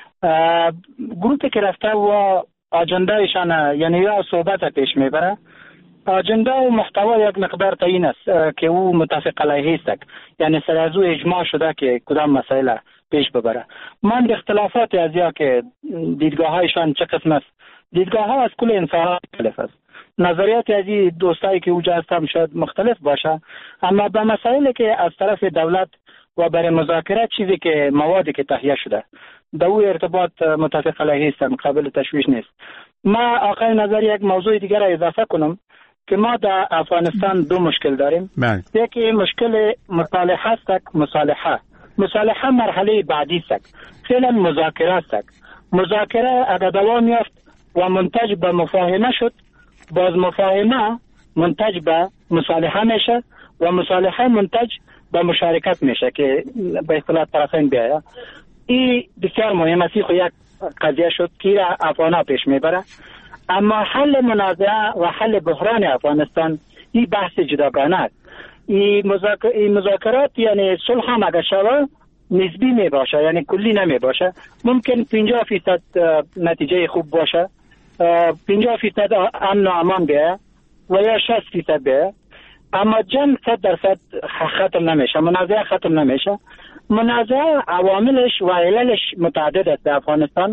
گروپی که رفته و اجندایشان یعنی یا صحبت پیش میبره، اجندا و محتوا یک مقدار تعیین است که او متفق علیه است، یعنی سر از او اجماع شده که کدام مسائل پیش ببره. من اختلافات از یا که دیدگاه هایشان چه قسم است، دیدگاه ها از کل انسان مختلف است، نظریات از این دوستایی که اوجا هستم شاید مختلف باشه، اما به مسائلی که از طرف دولت و برای مذاکره چیزی که موادی که تهیه شده در او ارتباط متفق علیه هستم، قابل تشویش نیست. ما آخر نظر یک موضوع دیگر را اضافه کنم که ما در افغانستان دو مشکل داریم. یکی مشکل مصالحه است، مصالحه مصالحه مرحله بعدی است، فعلا مذاکره است. مذاکره اگر دوام یافت و منتج به مفاهمه شد، باز مفاهمه منتج به مصالحه میشه و مصالحه منتج به مشارکت میشه که به اصطلاح طرفین بیاید. این بسیار مهم است، خو یک قضیه شد که افغانا پیش میبره. اما حل منازعه و حل بحران افغانستان این بحث جداگانه است. این مذاکرات یعنی صلح هم اگر شوه نسبی می باشه، یعنی کلی نمی باشه. ممکن پنجاه فیصد نتیجه خوب باشه، پنجاه فیصد امن و امان بیه و یا شصت فیصد بیه، اما جنگ صد درصد ختم نمیشه، منازعه ختم نمیشه. منازعه عواملش و عللش متعدد است. در افغانستان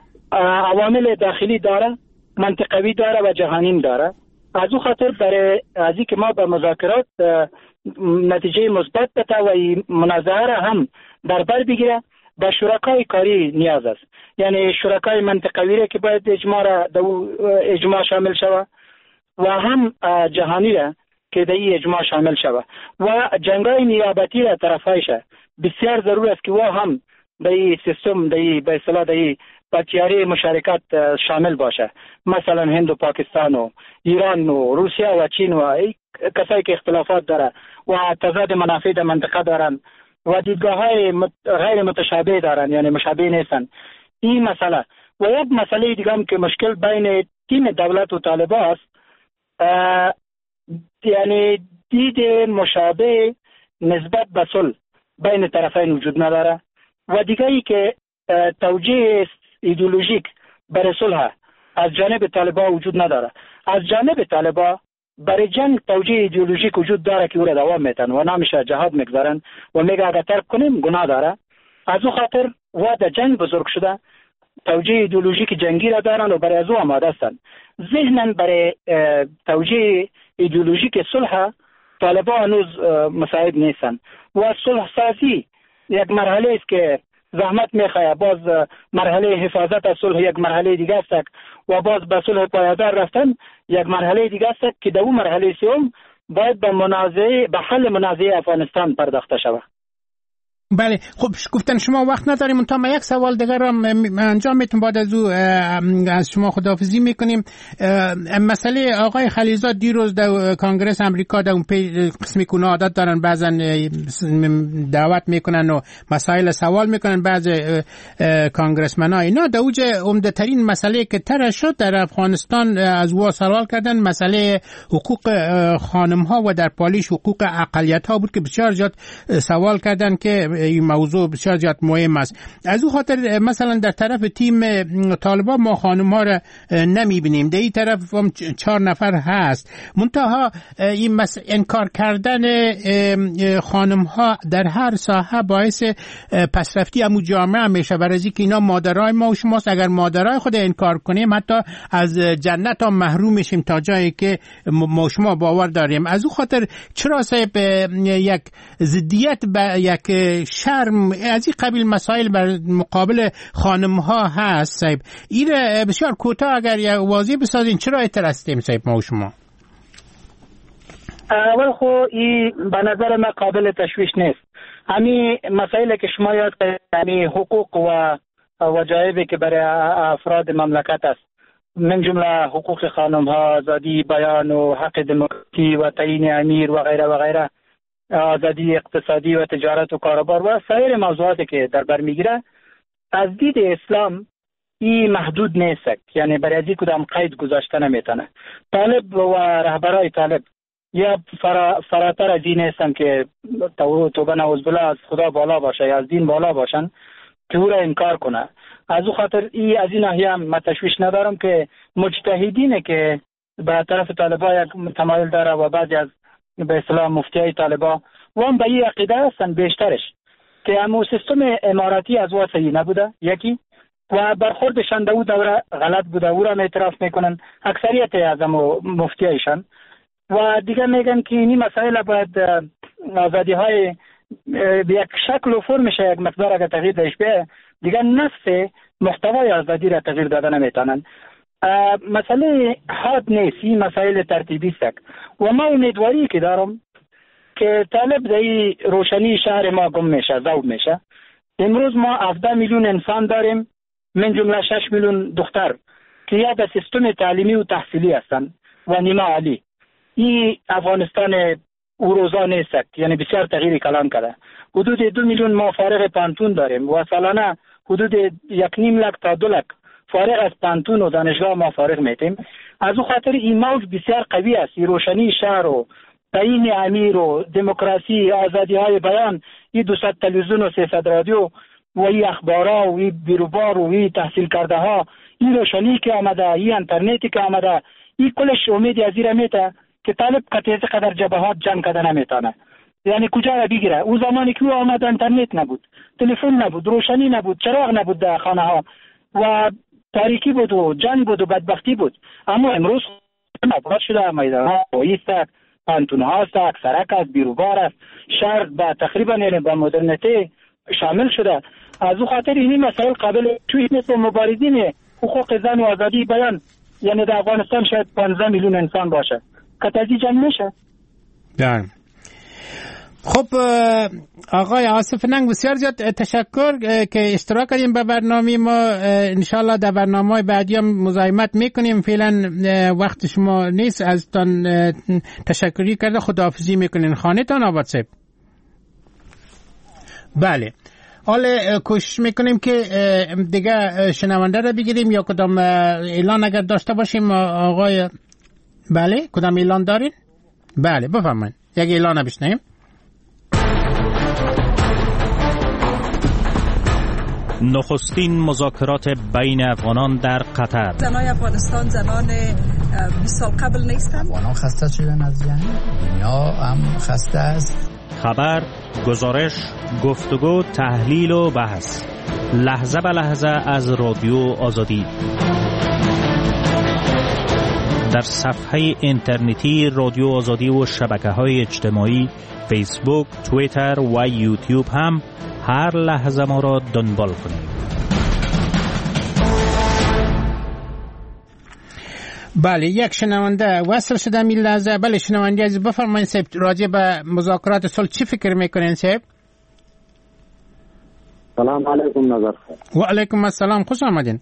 عوامل داخلی داره، منطقوی داره و جهانی داره. از او خاطر برای ازی که ما به مذاکرات نتیجه مثبت بده و منازعه را هم در بر بگیره، به شرکای کاری نیاز است. یعنی شرکای منطقوی را که باید اجماع را در اجماع شامل شود و هم جهانی را که در اجماع شامل شود و جنگای نیابتی را طرفایش بسیار ضرور است که و هم در این سیستم در این به اصطلاح در این بچیاری مشارکت شامل باشه. مثلا هند و پاکستان و ایران و روسیه و چین و کسایی که اختلافات داره و تضاد منافع در منطقه دارن و دیدگاه های غیر متشابه دارن، یعنی مشابه نیستن. این مسئله و یک مسئله دیگه هم که مشکل بین تیم دولت و طالبان است، یعنی دید مشابه نسبت به صلح بین طرفین وجود نداره و دیگه ای که توجیه ایدئولوژیک برای صلح از جانب طالبان وجود نداره. از جانب طالبان برای جنگ توجیه ایدئولوژیک وجود داره که او را دوام میتن و نامش جهاد میگذارن و میگه اگر ترک کنیم گناه داره. از او خاطر و در جنگ بزرگ شده، توجیه ایدئولوژیک جنگی را دارن و برای از او آماده هستن. ذهنن برای توجیه ایدئولوژیک صلح طالبان هنوز مساعد نیستن و صلح سازی یک مرحله است که زحمت میخواه. باز مرحله حفاظت از صلح یک مرحله دیگه است و باز به صلح پایدار رفتن یک مرحله دیگه است که در اون مرحله سوم باید به منازعه به حل منازعه افغانستان پرداخته شود. بله، خب گفتن شما وقت نداریم، تا ما یک سوال دیگر را انجام میتونم بعد از او از شما خداحافظی میکنیم. مسئله آقای خلیلزاد دیروز در کانگرس امریکا در اون قسمی که اونا عادت دارن بعضا دعوت میکنن و مسائل سوال میکنن بعض کانگرسمن‌ها، اینا در اوج عمده ترین مسئله که طرح شد در افغانستان از او سوال کردن مسئله حقوق خانم ها و در پالیش حقوق اقلیت ها بود که بسیار زیاد سوال کردن که این موضوع بسیار زیاد مهم است. از او خاطر مثلا در طرف تیم طالبان ما خانم ها را نمیبینیم، در این طرف هم چهار نفر هست، منتها این مس... انکار کردن خانم ها در هر ساحه باعث پسرفتی امو جامعه میشه، برای اینکه اینا مادرای ما و شماست. اگر مادرای خود انکار کنیم حتی از جنت هم محروم میشیم تا جایی که ما شما باور داریم. از او خاطر چرا صاحب یک ضدیت به یک شرم از این قبیل مسائل بر مقابل خانم ها هست صاحب؟ این بسیار کوتاه اگر یک واضح بسازین چرا اعتراضیم صاحب ما و شما؟ اول خو این به نظر من قابل تشویش نیست. همین مسائلی که شما یاد کردید، همین حقوق و وجایبی که برای افراد مملکت است، من جمله حقوق خانم ها، آزادی بیان و حق دموکراسی و تعیین امیر و غیره و غیره، آزادی اقتصادی و تجارت و کاروبار و سایر موضوعاتی که در بر میگیره، از دید اسلام این محدود نیست، یعنی برای از کدام قید گذاشته نمیتونه. طالب و رهبرای طالب یا فرا فراتر از این هستن که توبه نعوذ بالله از خدا بالا باشه یا از دین بالا باشن که او را انکار کنه. از او خاطر ای از این ناحیه هم من تشویش ندارم که مجتهدینه که به طرف طالبا یک تمایل داره و بعضی از به اصطلاح مفتیای طالبا و هم به این عقیده هستن بیشترش که همون سیستم اماراتی از وا صحیح نبوده یکی و برخوردشان در او دوره غلط بوده، او را اعتراف میکنن اکثریت از همون مفتیایشان و دیگه میگن که این مسائل باید آزادی های به یک شکل و فرمش یک مقدار اگر تغییر داشت به دیگه نفس محتوای آزادی را تغییر داده نمیتونن. مسئله حاد نیست، این مسائل ترتیبی است و ما امیدواری که دارم که طالب در روشنی شهر ما گم میشه، ذوب میشه. امروز ما هفده میلیون انسان داریم، من جمله شش میلیون دختر که یا به سیستم تعلیمی و تحصیلی هستند و نیمه عالی. این افغانستان او روزا نیست، یعنی بسیار تغییر کلان کرده. حدود دو میلیون ما فارغ پانتون داریم و سالانه حدود یک نیم لک تا دو لک فارغ از پانتون و دانشگاه ما فارغ میتیم. از او خاطر این موج بسیار قوی است، روشنی شهر و تعیین امیر و دموکراسی، آزادی های بیان، این دوصد تلویزیون و سیصد رادیو و این اخبارها و این بیروبار و این تحصیل کرده ها، این روشنی که آمده، این انترنتی که آمده، این کلش امید از این میته که طالب قطعه قدر جبهات جنگ کرده نمیتونه. یعنی کجا را بگیره؟ او زمانی که او آمد انترنت نبود، تلفن نبود، روشنی نبود، چراغ نبود در خانه ها و تاریکی بود و جنگ بود و بدبختی بود. اما امروز آباد شده، میدان ها است، پانتون ها است، اکثرک است، بیروبار است، شهر با تقریبا یعنی با مدرنیته شامل شده. از او خاطر این مسائل قابل توی نیست و مبارزین حقوق زن و آزادی بیان یعنی در افغانستان شاید پانزده میلیون انسان باشه که تازی جمع میشه. در خب آقای آصف ننگ بسیار زیاد تشکر که اشتراک کردیم به برنامه ما. انشالله در برنامه بعدی هم مزاحمت میکنیم. فعلا وقت شما نیست، از تان تشکری کرده خداحافظی میکنین. خانه تان آباد صاحب. بله حالا کوشش میکنیم که دیگه شنونده رو بگیریم یا کدام اعلان اگر داشته باشیم آقای. بله کدام اعلان دارین؟ بله بفرمایید یک اعلان بشنویم. نخستین مذاکرات بین افغانان در قطر. زنای افغانستان زنان بیست سال قبل نیستند. افغانان خسته شدن از جنگ، دنیا هم خسته است. خبر، گزارش، گفتگو، تحلیل و بحث لحظه به لحظه از رادیو آزادی در صفحه اینترنتی رادیو آزادی و شبکه‌های اجتماعی فیسبوک، توییتر و یوتیوب هم هر لحظه ما را دنبال کنید. بله یک شنونده وصل شده این لحظه. بله شنونده عزیز بفرمایید صاحب راجع به مذاکرات صلح چی فکر میکنین صاحب؟ سلام علیکم نظر خیر. و علیکم السلام، خوش آمدین.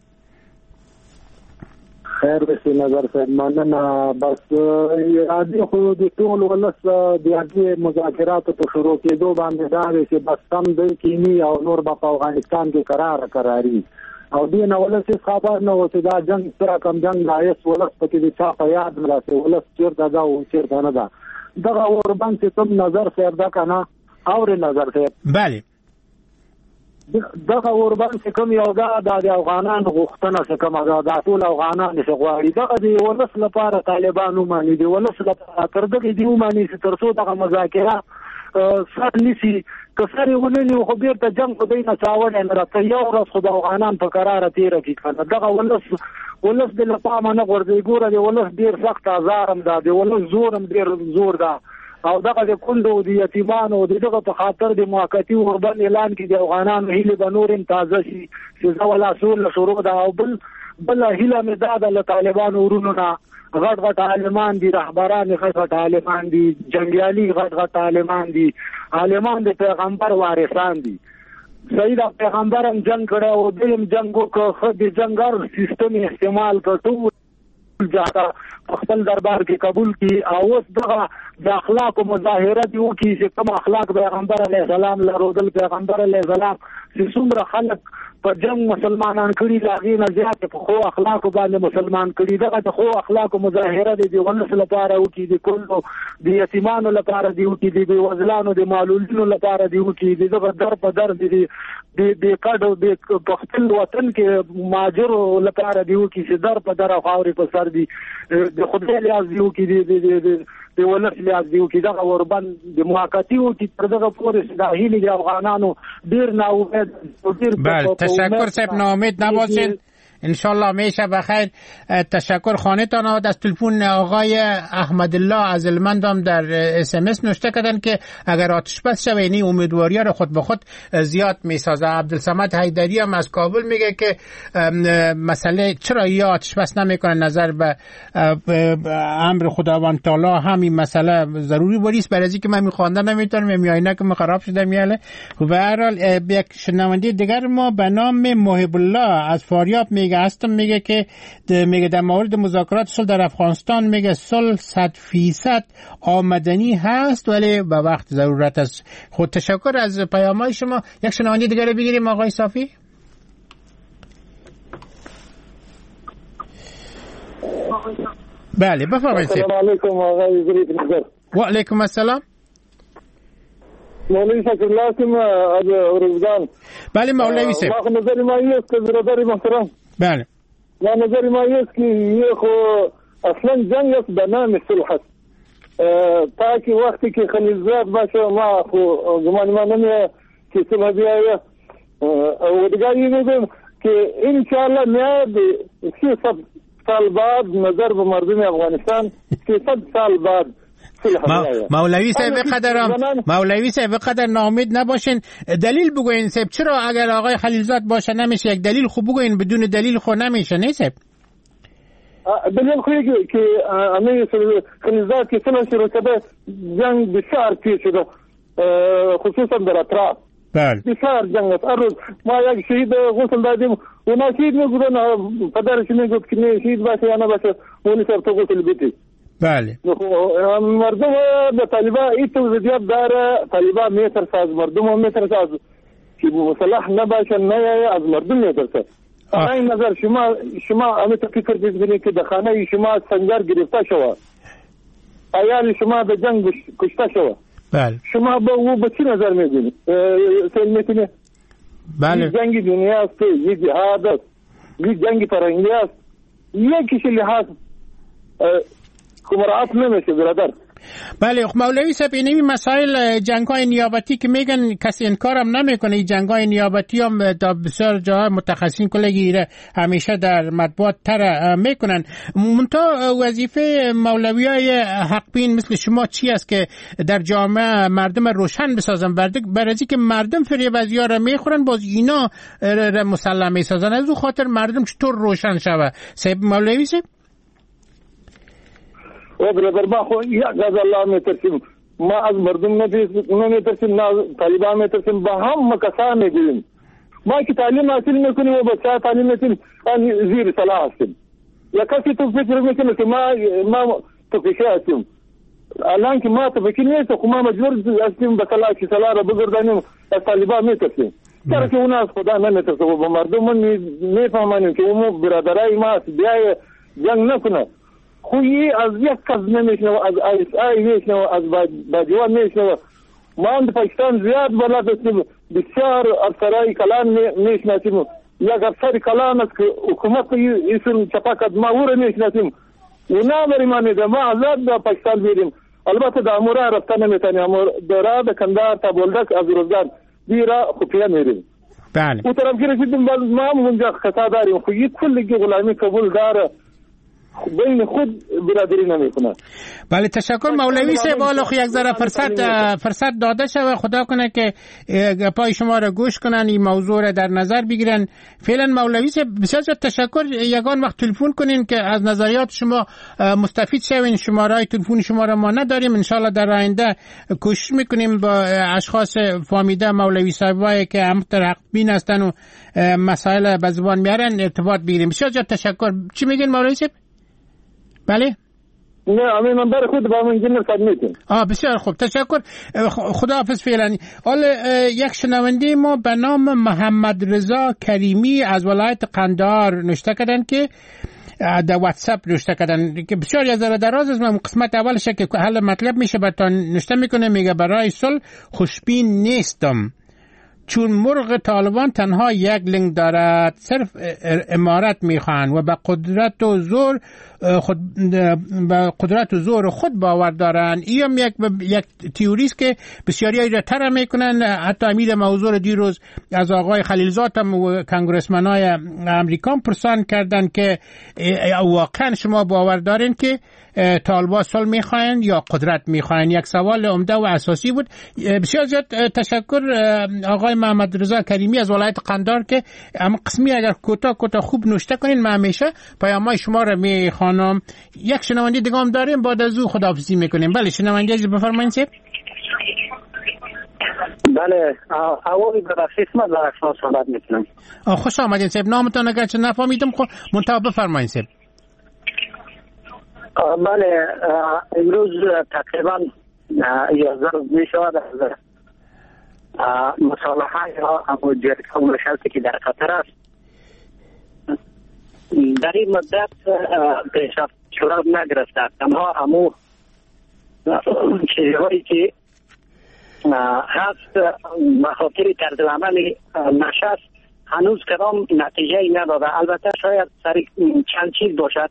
خیر بسی نظر صاحب. مننه. بس ارادي خو د ټول ولس د ارادي مذاکرات په شروع کېدو باندې دا دی چې بس کم دی کینی او نور په افغانستان کې قرار قراري او دین ولس خبر نه و چې دا جنگ سره کم جنگ رایس ولس پکې د چا په یاد نه راځي، ولس چیرته دا او چیرته نه ده. دغه وربان چې کوم نظر صاحب دا کنه اور نظر صاحب. بله دغه اوربان چې کوم یو دا د افغانانو غوښتنه چې کومه ده دا ټول افغانان چې غواړي دغه د ولس لپاره طالبان وماني د ولس لپاره تر دغه دی وماني چې تر څو دغه مذاکره سر نیسي که سر یې ونیو خو بیرته جنګ خو دوی نه چاوړی نه راته یو ورځ خو د افغانان په قراره تېره کړي که نه دغه ولس ولس د له پامه نه غورځوي ګوره د ولس ډېر سخت ازار هم ده د ولس زور هم ډېر زور ده او دغه د کونډو د یتیمانو د دغه په خاطر د موقتي اوربند اعلان کې د افغانانو هیلې به نور هم تازه شي چې زه ولا سوله شروع ده او بل بله هیله مې دا ده له طالبانو ورونو نه غټ غټ عالمان دي رهبران غټ غټ عالمان دي جنګیالي غټ غټ عالمان دي عالمان د پیغمبر وارثان دي صحیح ده پیغمبر هم جنګ کړی او دوی هم جنګ وکړه ښه د جنګ هر سیستم استعمال کړ ټول جاته خپل دربار کې قبول کی او اوس دغه د اخلاق مظاهره دی وکي چې کوم اخلاق پیغمبر علیه السلام لرودل پیغمبر علیه السلام چې څومره خلک په جنگ مسلمانان کړي لاغې نه زیات په خو اخلاق باندې مسلمان کړي دغه د خو اخلاق مظاهره دی د ولس لپاره وکي د کلو د یتیمانو لپاره دی وکي د وزلانو د معلولینو لپاره دی وکي دغه در په در دی د د کډو د خپل وطن کې ماجر لپاره دی وکي چې در په در خاورې په سر دی د خدای لیاز دی وکي د د ولس لیاز دی وکي دغه اوربند د موقتی وکي تر دغه پورې د هیلې د افغانانو ډیر نا امید ډیر بله تشکر صاحب ناامید نباشید انشالله میشه بخیر. تشکر. خانه تان از تلفن آقای احمد الله از المندم در اس ام اس نوشته کردن که اگر آتش بس شوه اینی امیدواری رو خود به خود زیاد میسازه. عبدالصمد حیدری هم از کابل میگه که مسئله چرا یا آتش بس نمیکنه نظر به امر خداوند تعالی همین مسئله ضروری بریست برای اینکه من میخوانده نمیتونم میاینا که خراب شده میاله. و هر حال یک شنونده دیگر ما به نام محب الله از فاریاب میگه هستم میگه که میگه در مورد مذاکرات صلح در افغانستان میگه صلح صد فیصد آمدنی هست ولی به وقت ضرورت است. خود تشکر از پیام‌های شما. یک شنونده دیگر بگیریم آقای صافی. بله بفرمایید. السلام علیکم آقای ظریف نظر. و علیکم السلام. مولوی شکرالله سیم از روزگان. بله مولوی صاحب. ما نظر ما است که برادر محترم. بله. ما نظر ما است که یه خو اصلا جنگ است به نام صلح است. تا که وقتی که خلیزات باشه ما خو گمان ما نمیه که صلح بیایه. و دیگه میگم که انشاءالله میاد سیصد سال بعد نظر به مردم افغانستان سیصد سال بعد مولوی صاحب قدرم مولوی صاحب قدر ناامید نباشین. دلیل بگوین صاحب چرا اگر آقای خلیلزاد باشه نمیشه؟ یک دلیل خوب بگوین بدون دلیل خو نمیشه نه صاحب؟ دلیل خوبی که امی خلیلزاد که سال شروع شده جنگ بسیار پیش شده خصوصا در اطراف بسیار جنگ است. هر روز ما یک شهید غسل دادیم اونا شهید میگفتن پدرش میگفت که نه شهید باشه یا نباشه اونی سر تو غسل بیتی. بله مردم د طالبان ای توضیحات داره طالبان میتر ساز مردم میتر ساز که مسلح نباشه نه از مردم میتر ساز. این نظر شما شما امی تو فکر بزنید که در خانه شما سنگر گرفته شود ایال شما به جنگ کشته شود بله شما با او به چی نظر میدونید؟ سیل میتونه بله جنگ دنیا است یه جهاد است یه جنگ فرنگی است یکیش لحاظ مراعات نمیشه برادر. بله مولوی صاحب این مسائل جنگ‌های نیابتی که میگن کسی انکارم نمیکنه این جنگ‌های نیابتی هم در بسیار جاهای متخصصین کلگیره همیشه در مطبوعات تر میکنن. منتها وظیفه مولویای حقبین مثل شما چی است که در جامعه مردم روشن بسازن برای اینکه مردم فریب از یارا میخورن باز اینا مسلح میسازن از اون خاطر مردم چطور روشن شوه؟ صاحب مولوی صاحب و برادر ما خو یک از الله میترسیم ما از مردم نمیترسیم نه طالبان میترسیم با هم مکسا میگوییم ما که تعلیم حاصل میکنیم و بچه تعلیم میکنیم زیر صلاح هستیم یا کسی تو فکر میکنه که ما ما تو فکر هستیم الان که ما تو فکر نیست خو ما مجبور هستیم به صلاح که صلاح را بگردانیم از طالبان میترسیم چرا که اونا از خدا نمیترسه و با مردم من میفهمانیم که اون برادرای ما بیای جنگ نکنه خویی از یک کس نمیشنو از آی اس آی میشنو از باجوان میشنو ما هم پاکستان زیاد بلد هستیم، بسیار افسرهای کلان میشناسیم. یک افسر کلان است که حکومت ایشون چپا کرد، ما او را میشناسیم. اونا بریمانیده ما آزاد به پاکستان بیریم. البته در امورا رفتن نمیتونیم، امور داره به کندهار تا بولدک از روزگار دیرا خفیه میریم. بله. او طرف که رسیدیم ما هم اونجا خطا داریم، خو یک کلگی غلامی قبول داره، بین خود برادری نمیکنه. بله تشکر مولوی صاحب. حالا خو یک ذره فرصت فرصت داده شوه، خدا کنه که پای شما را گوش کنن، این موضوع را در نظر بگیرن. فعلا مولوی صاحب بسیار تشکر. یگان وقت تلفن کنین که از نظریات شما مستفید شوین. شماره تلفن شما را ما نداریم، ان شاء الله در آینده کوشش میکنیم با اشخاص فامیده مولوی صاحبایی که هم حق بین هستن و مسائل به زبان میارن ارتباط بگیریم. بسیار تشکر. چی میگین مولوی صاحب؟ بله نه همین نمبر خود با من جنر سابمیتیم. آه بسیار خوب تشکر. خداحافظ فعلا. حالا یک شنونده ما به نام محمد رضا کریمی از ولایت قندهار نوشته کردن که در واتساپ نوشته کردن که بسیار از دراز از من قسمت اولش که حل مطلب میشه براتون نوشته میکنه. میگه برای صلح خوشبین نیستم چون مرغ طالبان تنها یک لنگ دارد، صرف امارت میخوان و به قدرت و زور خود به قدرت و زور خود باور دارن. این یک یک تئوریست که بسیاری را طرح میکنن. حتی امیر موضوع دیروز از آقای خلیلزاد هم و کنگرسمنای امریکا پرسان کردن که واقعا شما باور دارین که طالبان صلح میخواین یا قدرت میخواین؟ یک سوال عمده و اساسی بود. بسیار زیاد تشکر آقای محمد رضا کریمی از ولایت قندهار که اما قسمی اگر کوتاه کوتاه خوب نوشته کنین من همیشه پیام‌های شما رو میخوانم. یک شنونده دیگه هم داریم، بعد از او خداحافظی میکنیم. بله شنونده عزیز بفرمایید. سیب بله اولی ببخشید من در شما صحبت میکنم. خوش آمدین سیب. نامتون اگر چه نفهمیدم خب منتها بفرمایید سیب. بله امروز تقریبا یازده روز می شود از مصالحه یا همون جرگه و نشستی که در خطر است. در این مدت پیشرفت صورت نگرفته، تنها همون چیزهایی که هست بخاطر طرز عمل نشست هنوز کدام نتیجه ای نداده. البته شاید سر چند چیز باشد،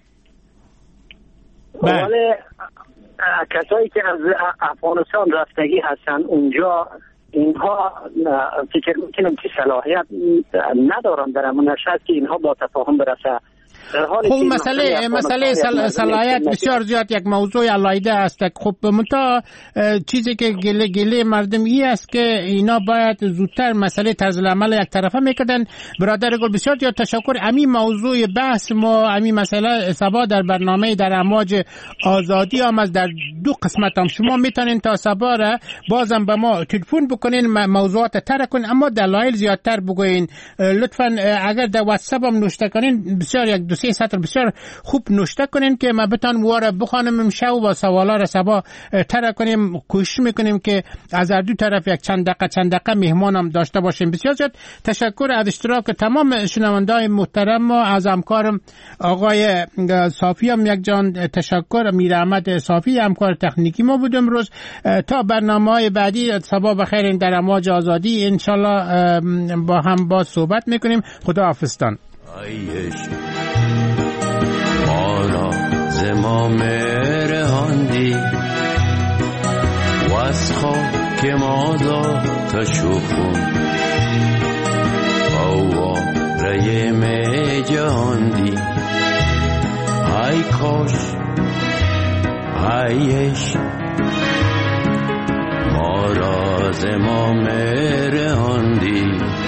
ولی کسایی که از افغانستان رفتگی هستن اونجا اینها فکر میکنم که صلاحیت ندارن در همون نشست که اینها با تفاهم برسه. خب مسئله مسئله صلاحیت بسیار زیاد یک موضوع علایده است. خب منتها چیزی که گله گله مردم ای است که اینا باید زودتر مسئله طرز عمل یک طرفه میکردن. برادر گل بسیار زیاد تشکر. امی موضوع بحث ما امی مسئله سبا در برنامه در امواج آزادی هم از در دو قسمت هم شما میتونین تا سبا را بازم به ما تلفن بکنین، موضوعات تر کنین، اما دلایل زیادتر بگوین. لطفا اگر در واتساپ هم نوشته کنین بسیار یک دو سه سطر بسیار خوب نوشته کنین که ما بتونم واره بخوانم امشب و با سوالا را سبا طرح کنیم. کوشش میکنیم که از هر دو طرف یک چند دقیقه چند دقیقه مهمانم داشته باشیم. بسیار زیاد تشکر از اشتراک تمام شنونده‌های محترم و از همکارم آقای صافی هم یک جان تشکر. میر احمد صافی همکار تکنیکی ما بود امروز. تا برنامه‌های بعدی صباح بخیر در امواج آزادی ان شاء الله با هم باز صحبت میکنیم. خدا حافظتان. مارا زمام رهاندی و از خاک مادا تشوخون باوا ریم جهاندی. های کاش هایش مارا زمام رهاندی.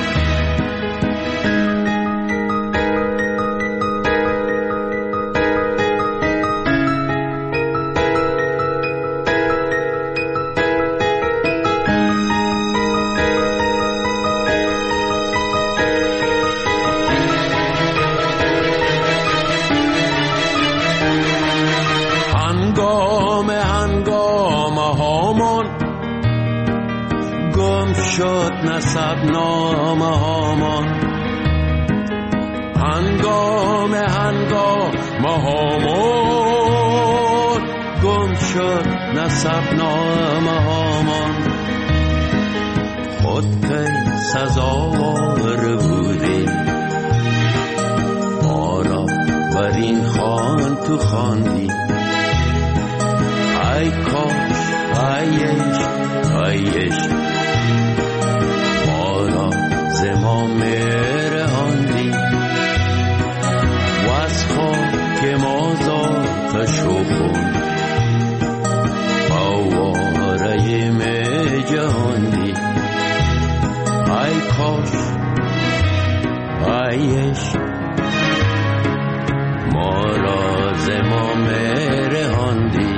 شد نسب نامه هامان هنگام هنگام هامان گم شد نسب نامه هامان. خود که سزاوار بودیم ما را بر این خوان تو خواندی ای کاش ای عشق ای عشق ما را ز ما میرهاندی و از خاک ما ذاتش و خون آواره می جهاندی ای کاش ای عشق ما را ز ما میرهاندی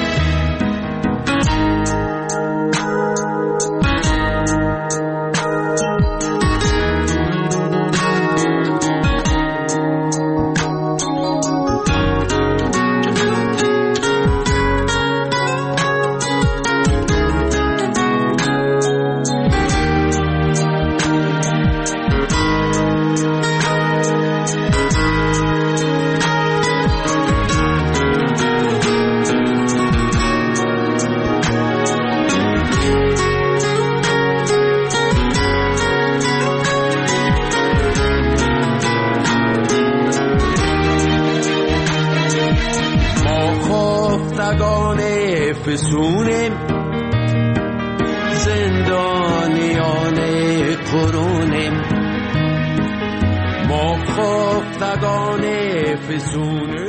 فسونیم زندانیان قرونیم ما خفتگان فسونیم